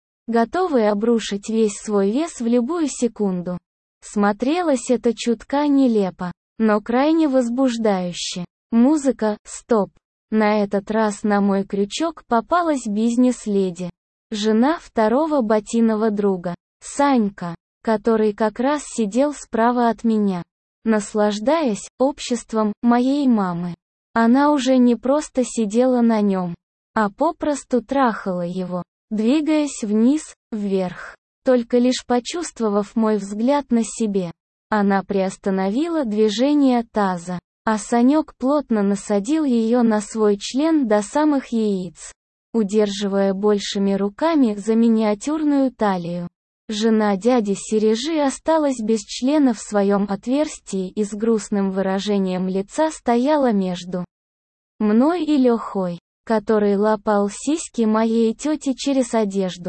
Готовые обрушить весь свой вес в любую секунду. Смотрелось это чутка нелепо, но крайне возбуждающе. Музыка, стоп. На этот раз на мой крючок попалась бизнес-леди. Жена второго Ботиного друга, Санька, который как раз сидел справа от меня, наслаждаясь обществом моей мамы. Она уже не просто сидела на нем, а попросту трахала его, двигаясь вниз, вверх. Только лишь почувствовав мой взгляд на себе, она приостановила движение таза, а Санек плотно насадил ее на свой член до самых яиц, удерживая большими руками за миниатюрную талию. Жена дяди Сережи осталась без члена в своем отверстии и с грустным выражением лица стояла между мной и Лехой, который лапал сиськи моей тети через одежду.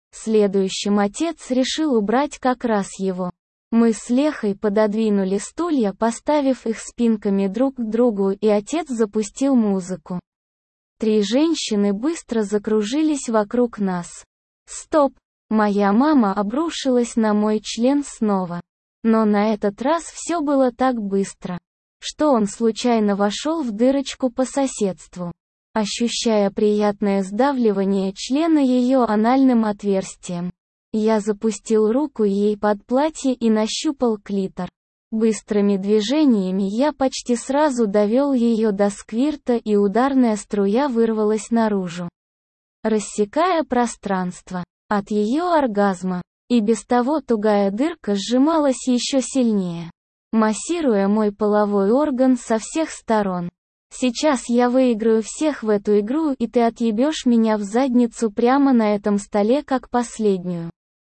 Следующим отец решил убрать как раз его. Мы с Лехой пододвинули стулья, поставив их спинками друг к другу, и отец запустил музыку. 3 женщины быстро закружились вокруг нас. Стоп! Моя мама обрушилась на мой член снова. Но на этот раз все было так быстро, что он случайно вошел в дырочку по соседству. Ощущая приятное сдавливание члена ее анальным отверстием, я запустил руку ей под платье и нащупал клитор. Быстрыми движениями я почти сразу довел ее до сквирта, и ударная струя вырвалась наружу, рассекая пространство. От ее оргазма и без того тугая дырка сжималась еще сильнее, массируя мой половой орган со всех сторон. Сейчас я выиграю всех в эту игру, и ты отъебешь меня в задницу прямо на этом столе как последнюю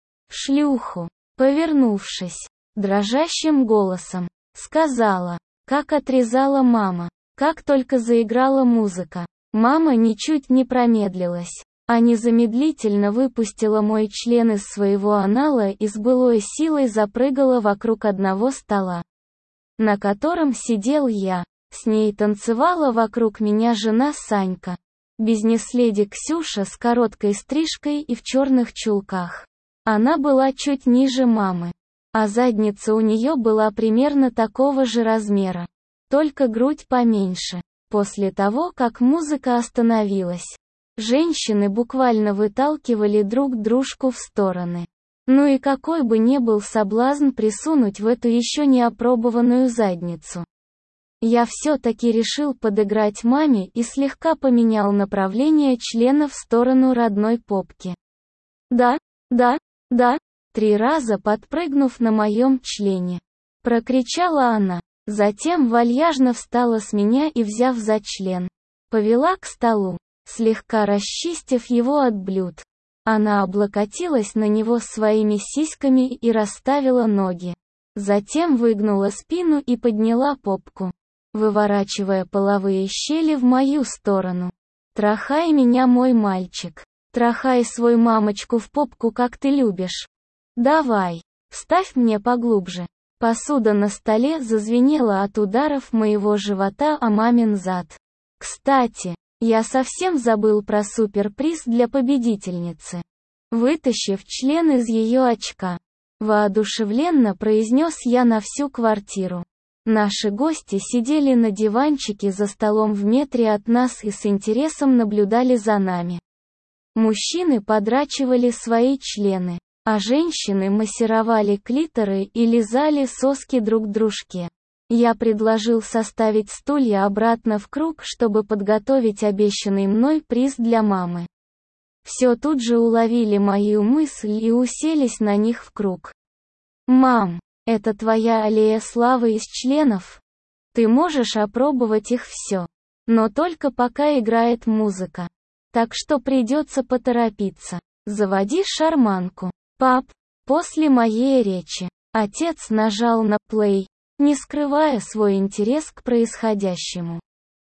шлюху. Повернувшись, дрожащим голосом сказала, как отрезала мама. Как только заиграла музыка, мама ничуть не промедлилась, а незамедлительно выпустила мой член из своего анала и с былой силой запрыгала вокруг одного стола, на котором сидел я. С ней танцевала вокруг меня жена Санька, бизнес-леди Ксюша с короткой стрижкой и в черных чулках. Она была чуть ниже мамы, а задница у нее была примерно такого же размера, только грудь поменьше. После того, как музыка остановилась, женщины буквально выталкивали друг дружку в стороны. Ну и какой бы ни был соблазн присунуть в эту еще не опробованную задницу. Я все-таки решил подыграть маме и слегка поменял направление члена в сторону родной попки. «Да, да, да», 3 раза подпрыгнув на моем члене, прокричала она. Затем вальяжно встала с меня и, взяв за член, повела к столу, слегка расчистив его от блюд. Она облокотилась на него своими сиськами и расставила ноги. Затем выгнула спину и подняла попку, выворачивая половые щели в мою сторону. «Трахай меня, мой мальчик. Трахай свою мамочку в попку, как ты любишь. Давай, вставь мне поглубже». Посуда на столе зазвенела от ударов моего живота о мамин зад. Кстати, я совсем забыл про суперприз для победительницы. Вытащив член из ее очка, воодушевленно произнес я на всю квартиру. Наши гости сидели на диванчике за столом в метре от нас и с интересом наблюдали за нами. Мужчины подрачивали свои члены, а женщины массировали клиторы и лизали соски друг дружке. Я предложил составить стулья обратно в круг, чтобы подготовить обещанный мной приз для мамы. Все тут же уловили мою мысль и уселись на них в круг. «Мам, это твоя аллея славы из членов? Ты можешь опробовать их все. Но только пока играет музыка. Так что придется поторопиться. Заводи шарманку». «Пап», после моей речи, отец нажал на плей, не скрывая свой интерес к происходящему.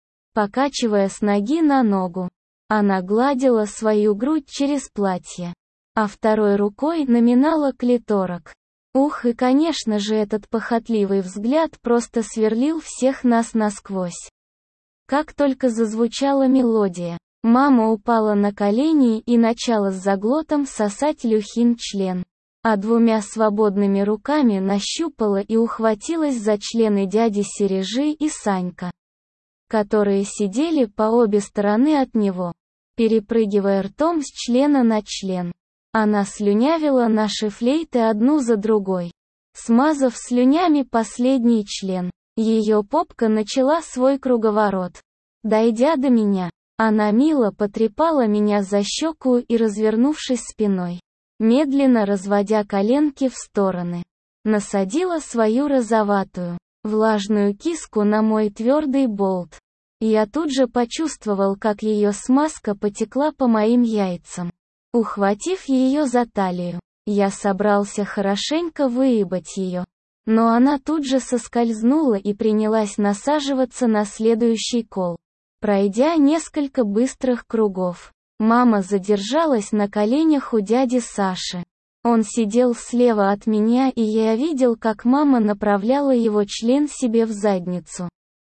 Покачивая с ноги на ногу, она гладила свою грудь через платье, а второй рукой наминала клиторок. Ух, и конечно же этот похотливый взгляд просто сверлил всех нас насквозь. Как только зазвучала мелодия, мама упала на колени и начала с заглотом сосать Люхин член, а 2 свободными руками нащупала и ухватилась за члены дяди Сережи и Санька, которые сидели по обе стороны от него, перепрыгивая ртом с члена на член. Она слюнявила наши флейты одну за другой, смазав слюнями последний член. Ее попка начала свой круговорот. Дойдя до меня, она мило потрепала меня за щеку и, развернувшись спиной, медленно разводя коленки в стороны, насадила свою розоватую, влажную киску на мой твердый болт. Я тут же почувствовал, как ее смазка потекла по моим яйцам. Ухватив ее за талию, я собрался хорошенько выебать ее, но она тут же соскользнула и принялась насаживаться на следующий кол. Пройдя несколько быстрых кругов, Мама задержалась на коленях у дяди Саши. Он сидел слева от меня, и я видел, как мама направляла его член себе в задницу.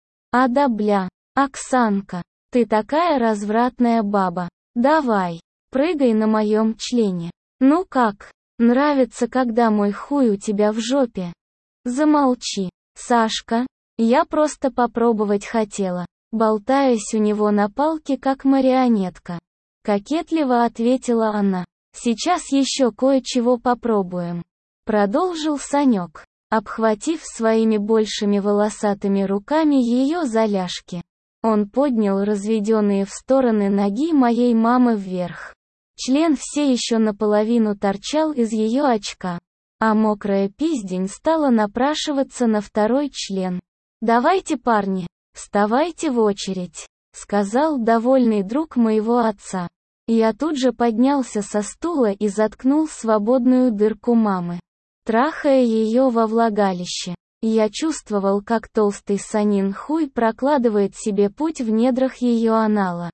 А да бля, Оксанка, ты такая развратная баба. Давай, прыгай на моем члене. Ну как, нравится, когда мой хуй у тебя в жопе? Замолчи, Сашка, я просто попробовать хотела, болтаясь у него на палке как марионетка. Кокетливо ответила она. Сейчас еще кое-чего попробуем. Продолжил Санек, обхватив своими большими волосатыми руками ее за ляжки. Он поднял разведенные в стороны ноги моей мамы вверх. Член все еще наполовину торчал из ее очка, а мокрая пиздень стала напрашиваться на второй член. «Давайте, парни, вставайте в очередь», — сказал довольный друг моего отца. Я тут же поднялся со стула и заткнул свободную дырку мамы, трахая ее во влагалище. Я чувствовал, как толстый Санин хуй прокладывает себе путь в недрах ее анала.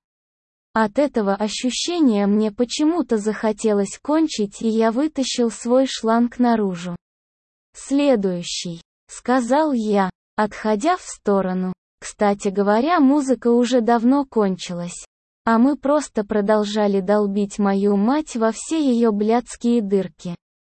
От этого ощущения мне почему-то захотелось кончить, и я вытащил свой шланг наружу. «Следующий», — сказал я, отходя в сторону. Кстати говоря, музыка уже давно кончилась. А мы просто продолжали долбить мою мать во все ее блядские дырки.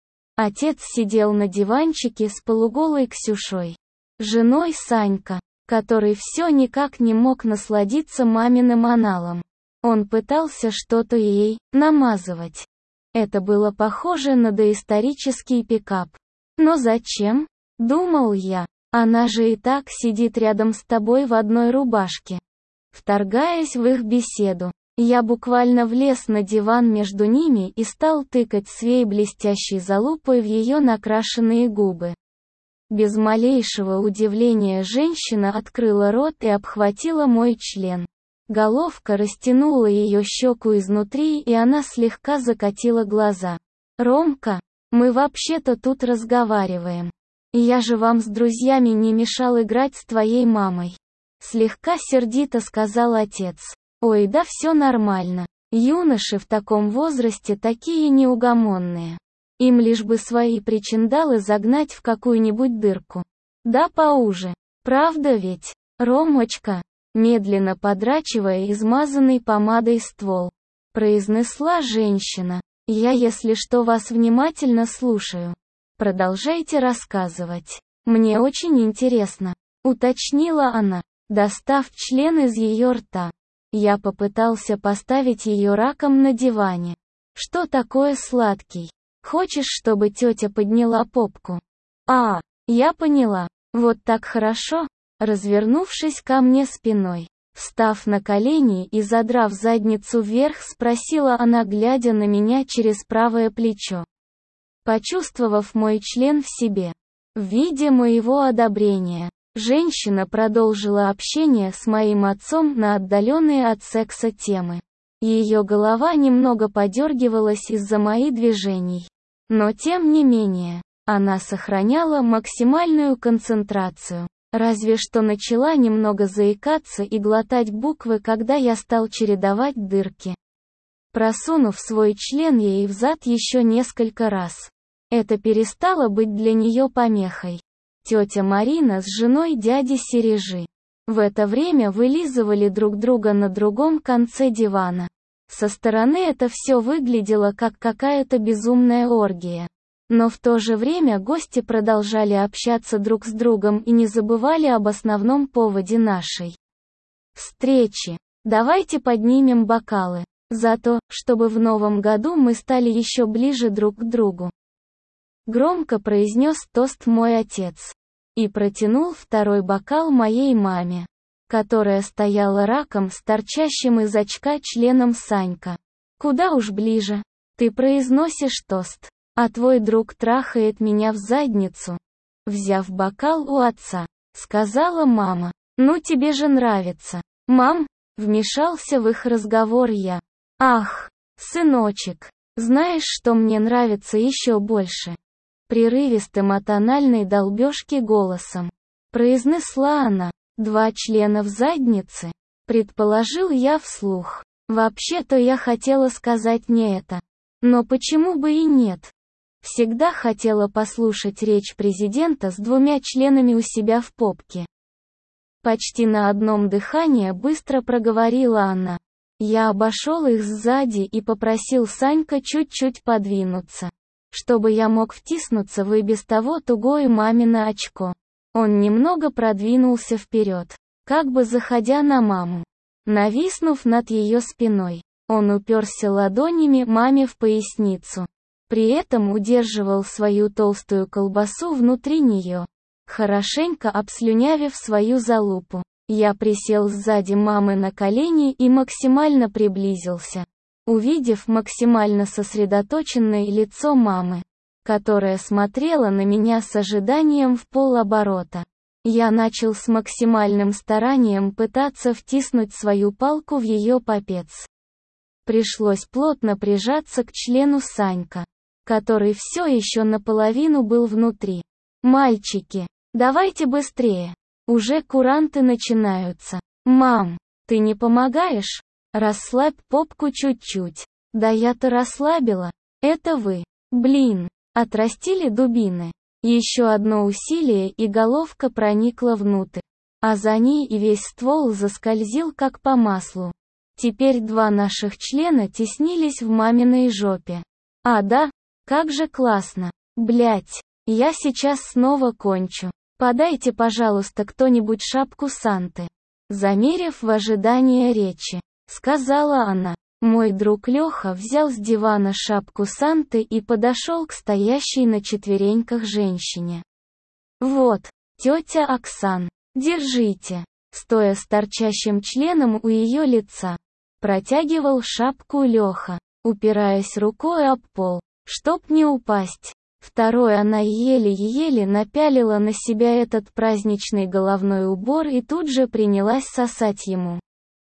Отец сидел на диванчике с полуголой Ксюшой, женой Санька, который все никак не мог насладиться маминым аналом. Он пытался что-то ей намазывать. Это было похоже на доисторический пикап. Но зачем? Думал я. Она же и так сидит рядом с тобой в одной рубашке. Вторгаясь в их беседу, я буквально влез на диван между ними и стал тыкать своей блестящей залупой в ее накрашенные губы. Без малейшего удивления женщина открыла рот и обхватила мой член. Головка растянула ее щеку изнутри, и она слегка закатила глаза. «Ромка, мы вообще-то тут разговариваем. Я же вам с друзьями не мешал играть с твоей мамой». Слегка сердито сказал отец. «Ой, да все нормально. Юноши в таком возрасте такие неугомонные. Им лишь бы свои причиндалы загнать в какую-нибудь дырку. Да поуже. Правда ведь, Ромочка?» Медленно подрачивая измазанной помадой ствол, произнесла женщина. «Я, если что, вас внимательно слушаю. Продолжайте рассказывать. Мне очень интересно», — уточнила она, достав член из ее рта. Я попытался поставить ее раком на диване. «Что такое сладкий? Хочешь, чтобы тетя подняла попку?» «А, я поняла. Вот так хорошо». Развернувшись ко мне спиной, встав на колени и задрав задницу вверх, спросила она, глядя на меня через правое плечо. Почувствовав мой член в себе, в виде моего одобрения, женщина продолжила общение с моим отцом на отдаленные от секса темы. Ее голова немного подергивалась из-за моих движений. Но тем не менее, она сохраняла максимальную концентрацию. Разве что начала немного заикаться и глотать буквы, когда я стал чередовать дырки, просунув свой член ей в зад еще несколько раз. Это перестало быть для нее помехой. Тетя Марина с женой дяди Сережи в это время вылизывали друг друга на другом конце дивана. Со стороны это все выглядело как какая-то безумная оргия. Но в то же время гости продолжали общаться друг с другом и не забывали об основном поводе нашей встречи. «Давайте поднимем бокалы за то, чтобы в новом году мы стали еще ближе друг к другу», громко произнес тост мой отец. И протянул второй бокал моей маме, которая стояла раком с торчащим из очка членом Санька. «Куда уж ближе. Ты произносишь тост, а твой друг трахает меня в задницу», взяв бокал у отца, сказала мама. «Ну тебе же нравится, мам», вмешался в их разговор я. «Ах, сыночек, знаешь, что мне нравится еще больше?» Прерывистым от анальной долбежки голосом произнесла она. «2 члена в заднице», предположил я вслух. Вообще-то я хотела сказать не это. Но почему бы и нет? Всегда хотела послушать речь президента с 2 членами у себя в попке. Почти на одном дыхании быстро проговорила она. Я обошел их сзади и попросил Санька чуть-чуть подвинуться, чтобы я мог втиснуться в и без того тугое мамино очко. Он немного продвинулся вперед, как бы заходя на маму. Нависнув над ее спиной, он уперся ладонями маме в поясницу. При этом удерживал свою толстую колбасу внутри нее, хорошенько обслюнявив свою залупу. Я присел сзади мамы на колени и максимально приблизился, увидев максимально сосредоточенное лицо мамы, которая смотрела на меня с ожиданием в полоборота. Я начал с максимальным старанием пытаться втиснуть свою палку в ее попец. Пришлось плотно прижаться к члену Санька, который все еще наполовину был внутри. «Мальчики, давайте быстрее. Уже куранты начинаются. Мам, ты не помогаешь? Расслабь попку чуть-чуть». «Да я-то расслабила. Это вы. Блин, отрастили дубины». Еще одно усилие и головка проникла внутрь, а за ней и весь ствол заскользил как по маслу. Теперь 2 наших члена теснились в маминой жопе. А да, как же классно. Блять, я сейчас снова кончу. Подайте, пожалуйста, кто-нибудь шапку Санты. Замерев в ожидании речи, сказала она. Мой друг Леха взял с дивана шапку Санты и подошел к стоящей на четвереньках женщине. «Вот, тетя Оксан, держите», стоя с торчащим членом у ее лица. Протягивал шапку Леха, упираясь рукой об пол, чтоб не упасть. Второй она еле-еле напялила на себя этот праздничный головной убор и тут же принялась сосать ему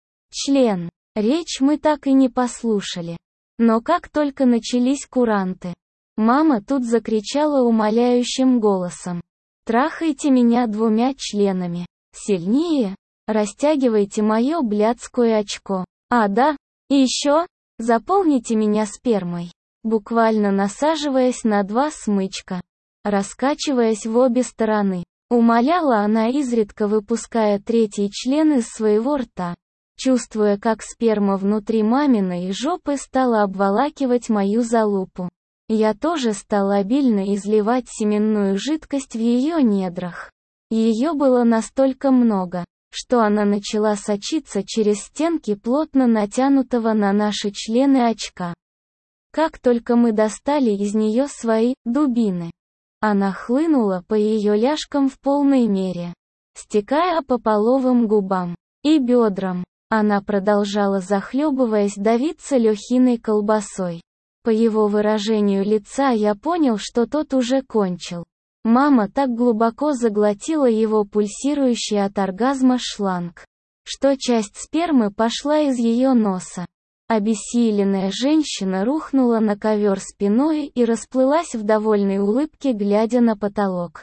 член. Речь мы так и не послушали. Но как только начались куранты, мама тут закричала умоляющим голосом. «Трахайте меня 2 членами. Сильнее. Растягивайте мое блядское очко. А да, и еще, заполните меня спермой». Буквально насаживаясь на 2 смычка, раскачиваясь в обе стороны, умоляла она, изредка выпуская 3-й член из своего рта. Чувствуя, как сперма внутри маминой жопы стала обволакивать мою залупу, я тоже стал обильно изливать семенную жидкость в ее недрах. Ее было настолько много, что она начала сочиться через стенки плотно натянутого на наши члены очка. Как только мы достали из нее свои дубины, она хлынула по ее ляжкам в полной мере, стекая по половым губам и бедрам. Она продолжала, захлебываясь, давиться Лехиной колбасой. По его выражению лица я понял, что тот уже кончил. Мама так глубоко заглотила его пульсирующий от оргазма шланг, что часть спермы пошла из ее носа. Обессиленная женщина рухнула на ковер спиной и расплылась в довольной улыбке, глядя на потолок.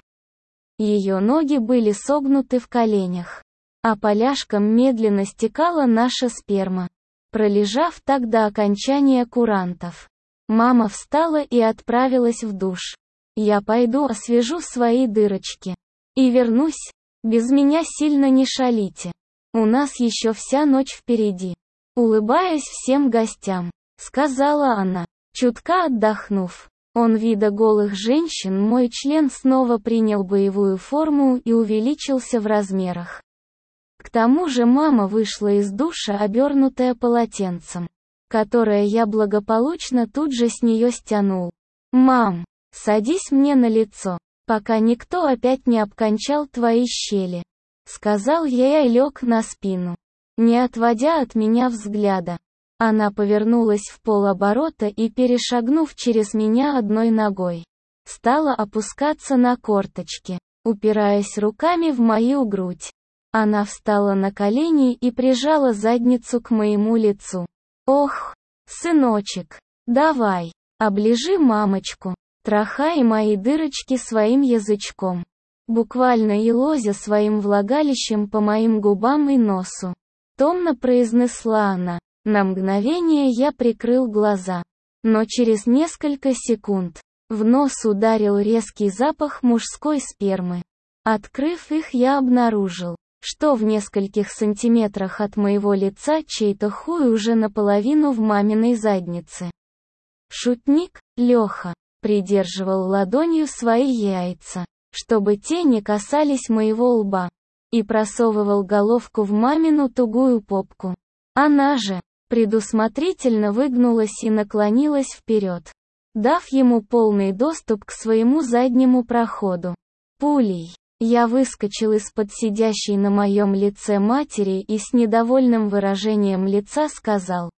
Ее ноги были согнуты в коленях, а по ляжкам медленно стекала наша сперма, пролежав так до окончания курантов. Мама встала и отправилась в душ. Я пойду освежу свои дырочки. И вернусь. Без меня сильно не шалите. У нас еще вся ночь впереди. Улыбаясь всем гостям, сказала она, чутка отдохнув. Он вида голых женщин, мой член снова принял боевую форму и увеличился в размерах. К тому же мама вышла из душа, обернутая полотенцем, которое я благополучно тут же с нее стянул. «Мам, садись мне на лицо, пока никто опять не обкончал твои щели», сказал я и лег на спину, не отводя от меня взгляда. Она повернулась в полоборота и, перешагнув через меня одной ногой, стала опускаться на корточки, упираясь руками в мою грудь. Она встала на колени и прижала задницу к моему лицу. «Ох, сыночек, давай, оближи мамочку, трахай мои дырочки своим язычком», буквально елозя своим влагалищем по моим губам и носу. Томно произнесла она, На мгновение я прикрыл глаза. Но через несколько секунд в нос ударил резкий запах мужской спермы. Открыв их, я обнаружил, что в нескольких сантиметрах от моего лица чей-то хуй уже наполовину в маминой заднице. Шутник, Леха, придерживал ладонью свои яйца, чтобы те не касались моего лба, и просовывал головку в мамину тугую попку. Она же предусмотрительно выгнулась и наклонилась вперед, дав ему полный доступ к своему заднему проходу. Пулей я выскочил из-под сидящей на моем лице матери и с недовольным выражением лица сказал: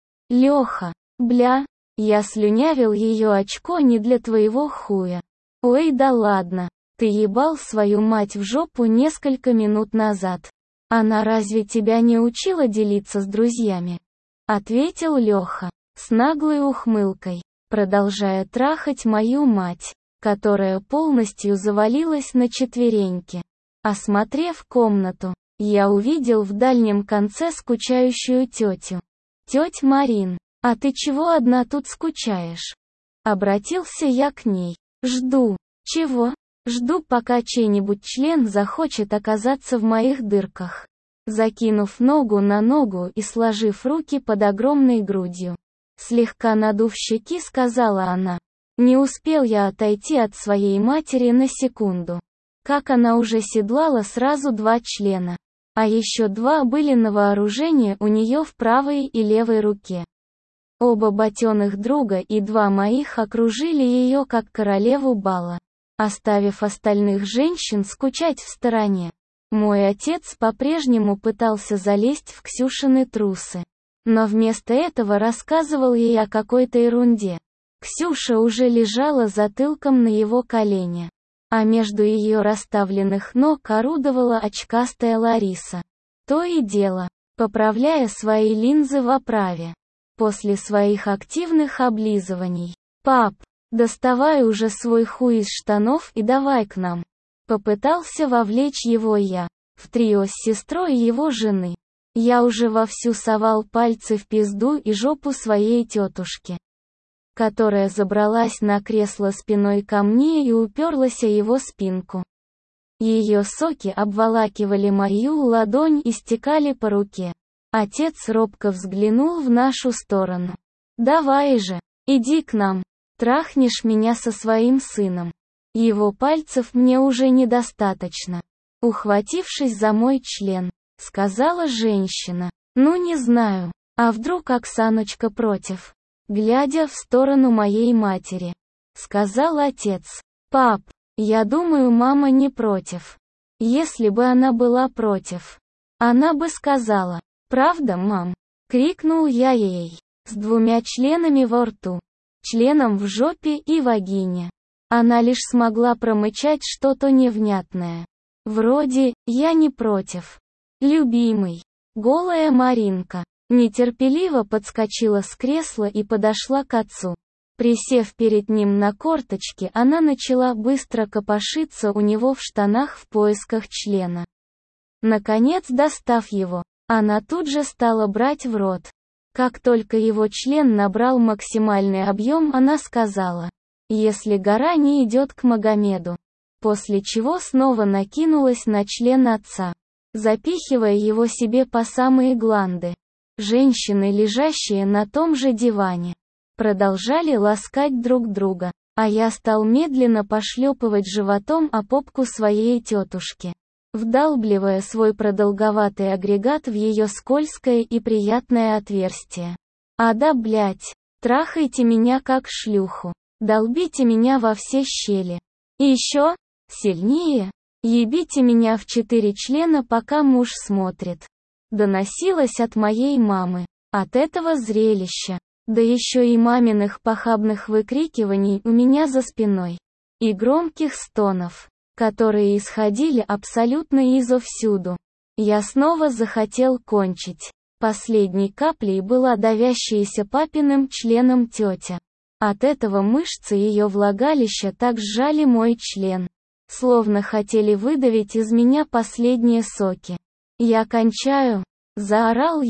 «Леха, бля, я слюнявил ее очко не для твоего хуя. Ой, да ладно, ты ебал свою мать в жопу несколько минут назад. Она разве тебя не учила делиться с друзьями?» Ответил Леха, с наглой ухмылкой, продолжая трахать мою мать, которая полностью завалилась на четвереньки. Осмотрев комнату, я увидел в дальнем конце скучающую тетю. «Тетя Марин, а ты чего одна тут скучаешь?» Обратился я к ней. «Жду». «Чего?» «Жду, пока чей-нибудь член захочет оказаться в моих дырках». Закинув ногу на ногу и сложив руки под огромной грудью, слегка надув щеки, сказала она. Не успел я отойти от своей матери на секунду, как она уже седлала сразу 2 члена, а еще 2 были на вооружении у нее в правой и левой руке. Оба батёных друга и 2 моих окружили ее как королеву бала, оставив остальных женщин скучать в стороне. Мой отец по-прежнему пытался залезть в Ксюшины трусы, но вместо этого рассказывал ей о какой-то ерунде. Ксюша уже лежала затылком на его колене, а между ее расставленных ног орудовала очкастая Лариса. То и дело, поправляя свои линзы в оправе. После своих активных облизываний: «Пап, доставай уже свой хуй из штанов и давай к нам». Попытался вовлечь его я, в трио с сестрой его жены. Я уже вовсю совал пальцы в пизду и жопу своей тетушки, которая забралась на кресло спиной ко мне и уперлась о его спинку. Ее соки обволакивали мою ладонь и стекали по руке. Отец робко взглянул в нашу сторону. «Давай же, иди к нам, трахнешь меня со своим сыном». Его пальцев мне уже недостаточно. Ухватившись за мой член, сказала женщина. «Ну не знаю, а вдруг Оксаночка против?» Глядя в сторону моей матери, сказал отец. «Пап, я думаю, мама не против. Если бы она была против, она бы сказала. Правда, мам?» Крикнул я ей, с 2 членами во рту, членом в жопе и вагине. Она лишь смогла промычать что-то невнятное. Вроде «я не против». «Любимый». Голая Маринка нетерпеливо подскочила с кресла и подошла к отцу. Присев перед ним на корточки, она начала быстро копошиться у него в штанах в поисках члена. Наконец, достав его, она тут же стала брать в рот. Как только его член набрал максимальный объем, она сказала: «Если гора не идет к Магомеду». После чего снова накинулась на член отца, запихивая его себе по самые гланды. Женщины, лежащие на том же диване, продолжали ласкать друг друга, а я стал медленно пошлепывать животом о попку своей тетушки, вдалбливая свой продолговатый агрегат в ее скользкое и приятное отверстие. «А да, блять, трахайте меня как шлюху. Долбите меня во все щели. И еще сильнее, ебите меня в 4 члена, пока муж смотрит». Доносилось от моей мамы. От этого зрелища, да еще и маминых похабных выкрикиваний у меня за спиной, и громких стонов, которые исходили абсолютно изовсюду, я снова захотел кончить. Последней каплей была давящаяся папиным членом тетя. От этого мышцы ее влагалища так сжали мой член, словно хотели выдавить из меня последние соки. «Я кончаю!» — заорал я.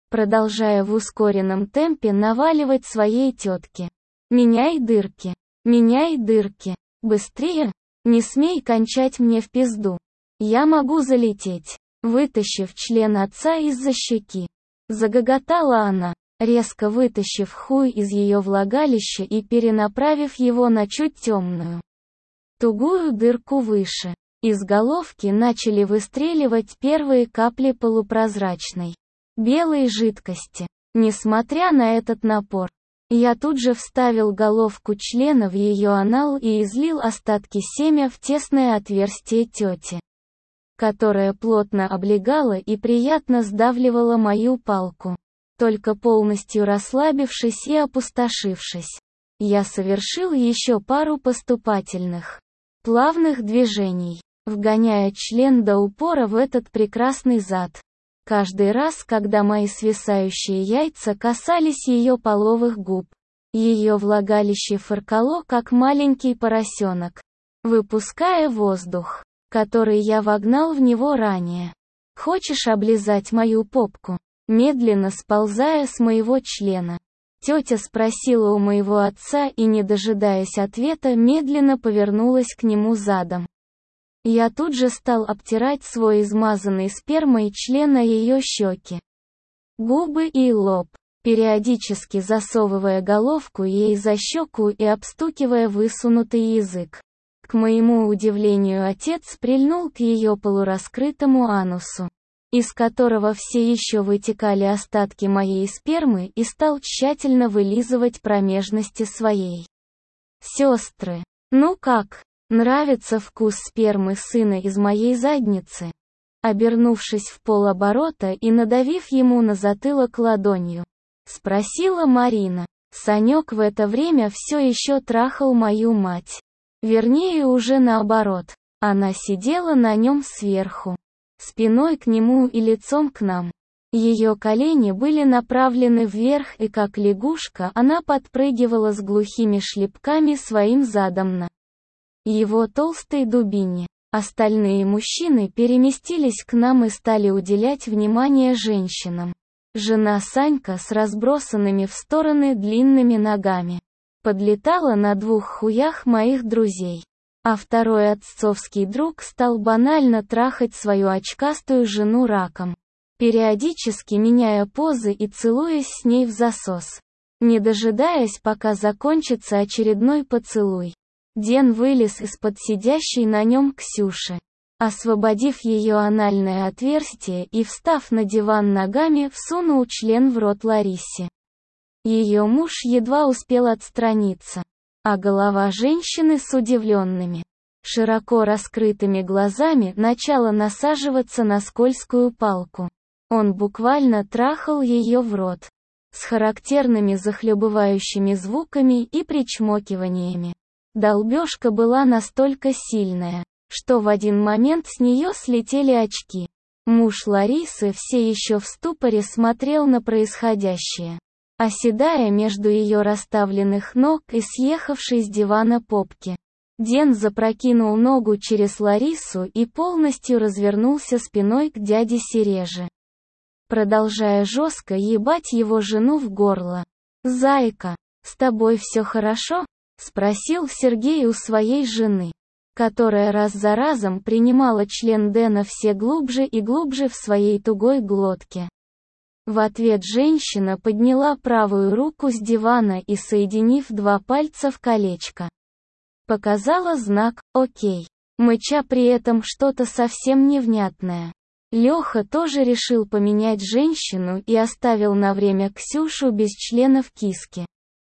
продолжая в ускоренном темпе наваливать своей тетке. «Меняй дырки! Меняй дырки! Быстрее! Не смей кончать мне в пизду! Я могу залететь!» Вытащив член отца из-за щеки, загоготала она, резко вытащив хуй из ее влагалища и перенаправив его на чуть темную, тугую дырку выше. Из головки начали выстреливать первые капли полупрозрачной, белой жидкости. Несмотря на этот напор, я тут же вставил головку члена в ее анал и излил остатки семя в тесное отверстие тети, которое плотно облегало и приятно сдавливало мою палку. Только полностью расслабившись и опустошившись, я совершил еще пару поступательных, плавных движений, вгоняя член до упора в этот прекрасный зад. Каждый раз, когда мои свисающие яйца касались ее половых губ, ее влагалище фыркало, как маленький поросенок, выпуская воздух, который я вогнал в него ранее. «Хочешь облизать мою попку?» Медленно сползая с моего члена, тетя спросила у моего отца и, не дожидаясь ответа, медленно повернулась к нему задом. Я тут же стал обтирать свой измазанный спермой член на ее щеки, губы и лоб, периодически засовывая головку ей за щеку и обстукивая высунутый язык. К моему удивлению, отец прильнул к ее полураскрытому анусу, из которого все еще вытекали остатки моей спермы, и стал тщательно вылизывать промежности своей сестры. «Ну как, нравится вкус спермы сына из моей задницы?» Обернувшись в полоборота и надавив ему на затылок ладонью, спросила Марина. Санек в это время все еще трахал мою мать. Вернее, уже наоборот. Она сидела на нем сверху, спиной к нему и лицом к нам. Ее колени были направлены вверх, и как лягушка она подпрыгивала с глухими шлепками своим задом на его толстой дубине. Остальные мужчины переместились к нам и стали уделять внимание женщинам. Жена Санька с разбросанными в стороны длинными ногами подлетала на двух хуях моих друзей. А второй отцовский друг стал банально трахать свою очкастую жену раком, периодически меняя позы и целуясь с ней в засос. Не дожидаясь, пока закончится очередной поцелуй, Ден вылез из-под сидящей на нем Ксюши, освободив ее анальное отверстие и, встав на диван ногами, всунул член в рот Ларисе. Ее муж едва успел отстраниться, а голова женщины с удивленными, широко раскрытыми глазами начала насаживаться на скользкую палку. Он буквально трахал ее в рот, с характерными захлебывающими звуками и причмокиваниями. Долбежка была настолько сильная, что в один момент с нее слетели очки. Муж Ларисы все еще в ступоре смотрел на происходящее, оседая между ее расставленных ног и съехавшей с дивана попки. Ден запрокинул ногу через Ларису и полностью развернулся спиной к дяде Сереже, продолжая жестко ебать его жену в горло. «Зайка, с тобой все хорошо?» — спросил Сергей у своей жены, которая раз за разом принимала член Дэна все глубже и глубже в своей тугой глотке. В ответ женщина подняла правую руку с дивана и, соединив два пальца в колечко, показала знак «Окей», мыча при этом что-то совсем невнятное. Леха тоже решил поменять женщину и оставил на время Ксюшу без члена в киске.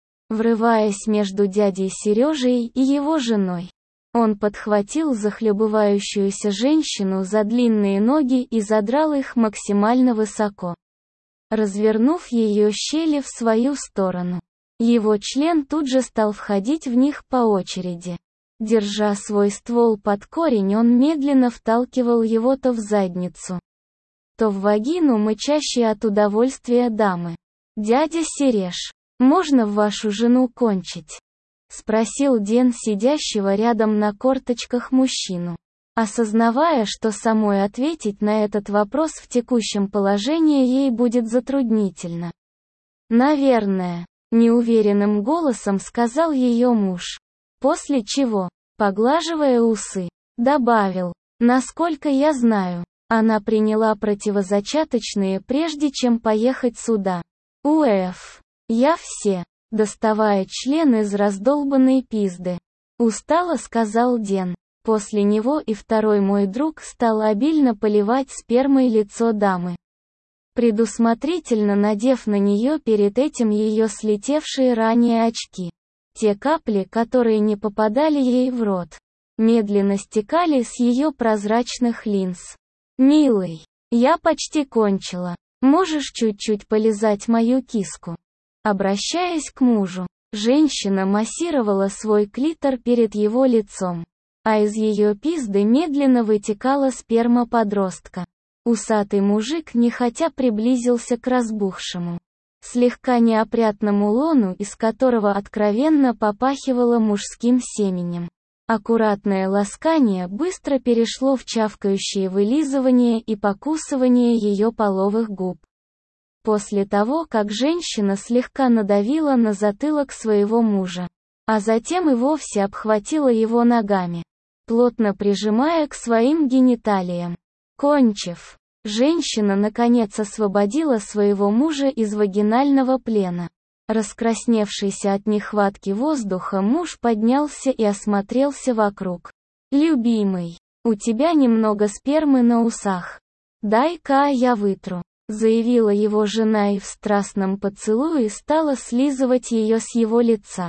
Врываясь между дядей Сережей и его женой, он подхватил захлебывающуюся женщину за длинные ноги и задрал их максимально высоко, развернув ее щели в свою сторону. Его член тут же стал входить в них по очереди. Держа свой ствол под корень, он медленно вталкивал его то в задницу, то в вагину мычащей от удовольствия дамы. «Дядя Сереж, можно в вашу жену кончить?» — спросил Ден сидящего рядом на корточках мужчину. осознавая, что самой ответить на этот вопрос в текущем положении ей будет затруднительно. «Наверное», — неуверенным голосом сказал ее муж. После чего, поглаживая усы, добавил: «Насколько я знаю, она приняла противозачаточные прежде чем поехать сюда. Я все», доставая член из раздолбанной пизды. Устало сказал Ден. После него и второй мой друг стал обильно поливать спермой лицо дамы, предусмотрительно надев на нее перед этим ее слетевшие ранее очки. Те капли, которые не попадали ей в рот, медленно стекали с ее прозрачных линз. «Милый, я почти кончила. Можешь чуть-чуть полизать мою киску?» Обращаясь к мужу, женщина массировала свой клитор перед его лицом, а из ее пизды медленно вытекала сперма подростка. Усатый мужик нехотя приблизился к разбухшему, слегка неопрятному лону, из которого откровенно попахивало мужским семенем. Аккуратное ласкание быстро перешло в чавкающее вылизывание и покусывание ее половых губ. После того, как женщина слегка надавила на затылок своего мужа, а затем и вовсе обхватила его ногами, плотно прижимая к своим гениталиям. Кончив, женщина наконец освободила своего мужа из вагинального плена. Раскрасневшийся от нехватки воздуха муж поднялся и осмотрелся вокруг. «Любимый, у тебя немного спермы на усах. Дай-ка я вытру», заявила его жена и в страстном поцелуе стала слизывать ее с его лица.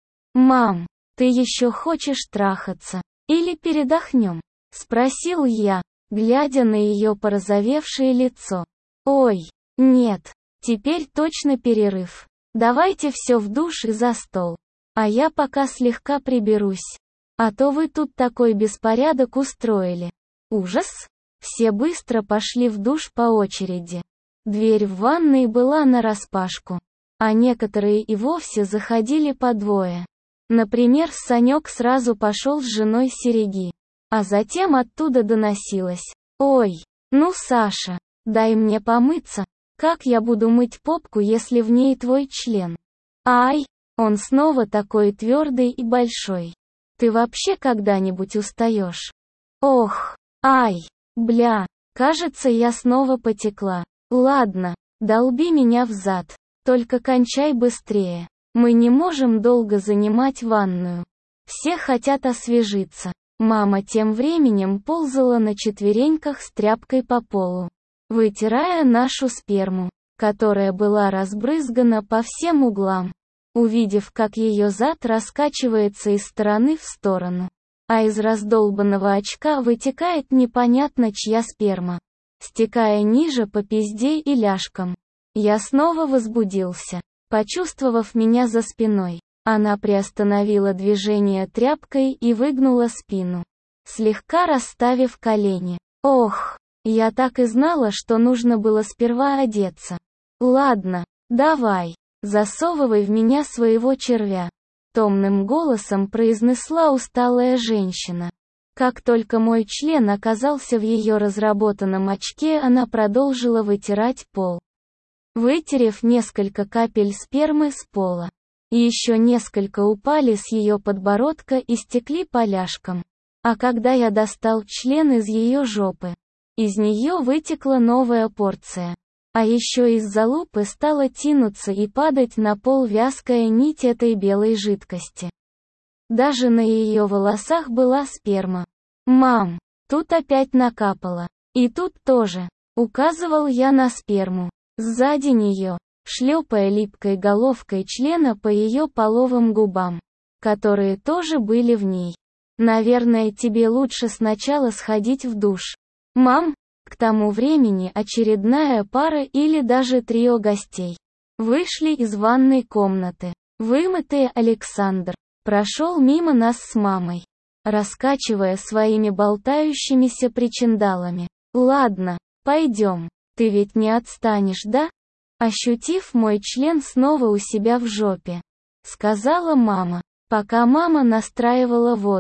«Мам, ты еще хочешь трахаться? Или передохнем?» спросил я, глядя на ее порозовевшее лицо. «Ой, нет, теперь точно перерыв. Давайте все в душ и за стол. А я пока слегка приберусь. А то вы тут такой беспорядок устроили. Ужас!» Все быстро пошли в душ по очереди. Дверь в ванной была нараспашку, а некоторые и вовсе заходили по двое. Например, Санек сразу пошел с женой Сереги. А затем оттуда доносилось: «Ой, ну Саша, дай мне помыться. Как я буду мыть попку, если в ней твой член? Ай, он снова такой твердый и большой. Ты вообще когда-нибудь устаешь? Ох, ай, бля, кажется, я снова потекла. Ладно, долби меня в зад, только кончай быстрее. Мы не можем долго занимать ванную. Все хотят освежиться». Мама тем временем ползала на четвереньках с тряпкой по полу, вытирая нашу сперму, которая была разбрызгана по всем углам. Увидев, как ее зад раскачивается из стороны в сторону, а из раздолбанного очка вытекает непонятно чья сперма, стекая ниже по пизде и ляжкам, я снова возбудился. Почувствовав меня за спиной, она приостановила движение тряпкой и выгнула спину, слегка расставив колени. Ох, я так и знала, что нужно было сперва одеться. Ладно, давай, засовывай в меня своего червя, томным голосом произнесла усталая женщина. Как только мой член оказался в ее разработанном очке, она продолжила вытирать пол. Вытерев несколько капель спермы с пола, еще несколько упали с ее подбородка и стекли по ляжкам. А когда я достал член из ее жопы, из нее вытекла новая порция. А еще из-за лупы стала тянуться и падать на пол вязкая нить этой белой жидкости. Даже на ее волосах была сперма. «Мам, тут опять накапало. И тут тоже», — указывал я на сперму. Сзади нее, шлепая липкой головкой члена по ее половым губам, которые тоже были в ней. «Наверное, тебе лучше сначала сходить в душ. Мам». К тому времени очередная пара или даже трио гостей вышли из ванной комнаты. Вымытый Александр прошел мимо нас с мамой, раскачивая своими болтающимися причиндалами. «Ладно, пойдем. Ты ведь не отстанешь, да?» Ощутив мой член снова у себя в жопе, сказала мама. Пока мама настраивала воду,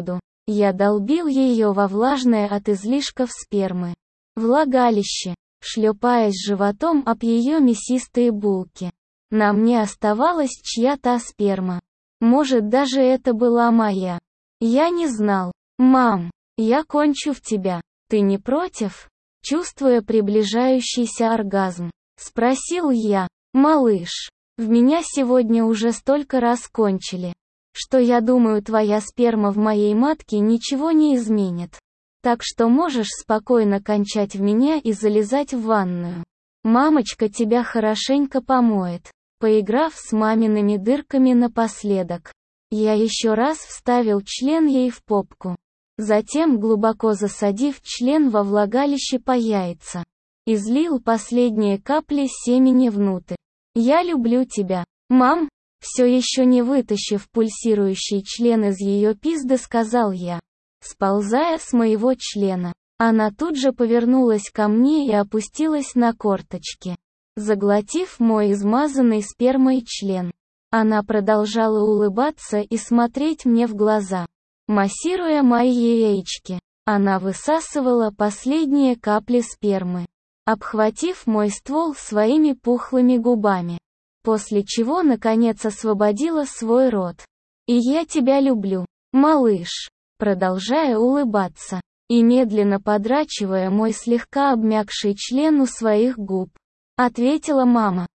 Я долбил ее во влажное от излишков спермы влагалище, шлепаясь животом об ее мясистые булки. На мне оставалась чья-то сперма. Может, даже это была моя. Я не знал. «Мам, я кончу в тебя. Ты не против?» Чувствуя приближающийся оргазм, спросил я. «Малыш, в меня сегодня уже столько раз кончили, что я думаю, твоя сперма в моей матке ничего не изменит. Так что можешь спокойно кончать в меня и залезать в ванную. Мамочка тебя хорошенько помоет». Поиграв с мамиными дырками напоследок, я еще раз вставил член ей в попку. Затем, глубоко засадив член во влагалище по яйца, излил последние капли семени внутрь. «Я люблю тебя, мам!» Все еще не вытащив пульсирующий член из ее пизды, сказал я, сползая с моего члена. Она тут же повернулась ко мне и опустилась на корточки, заглотив мой измазанный спермой член. Она продолжала улыбаться и смотреть мне в глаза, массируя мои яички. Она высасывала последние капли спермы, обхватив мой ствол своими пухлыми губами, после чего наконец освободила свой рот. «И я тебя люблю, малыш», продолжая улыбаться и медленно подрачивая мой слегка обмякший член у своих губ, ответила мама.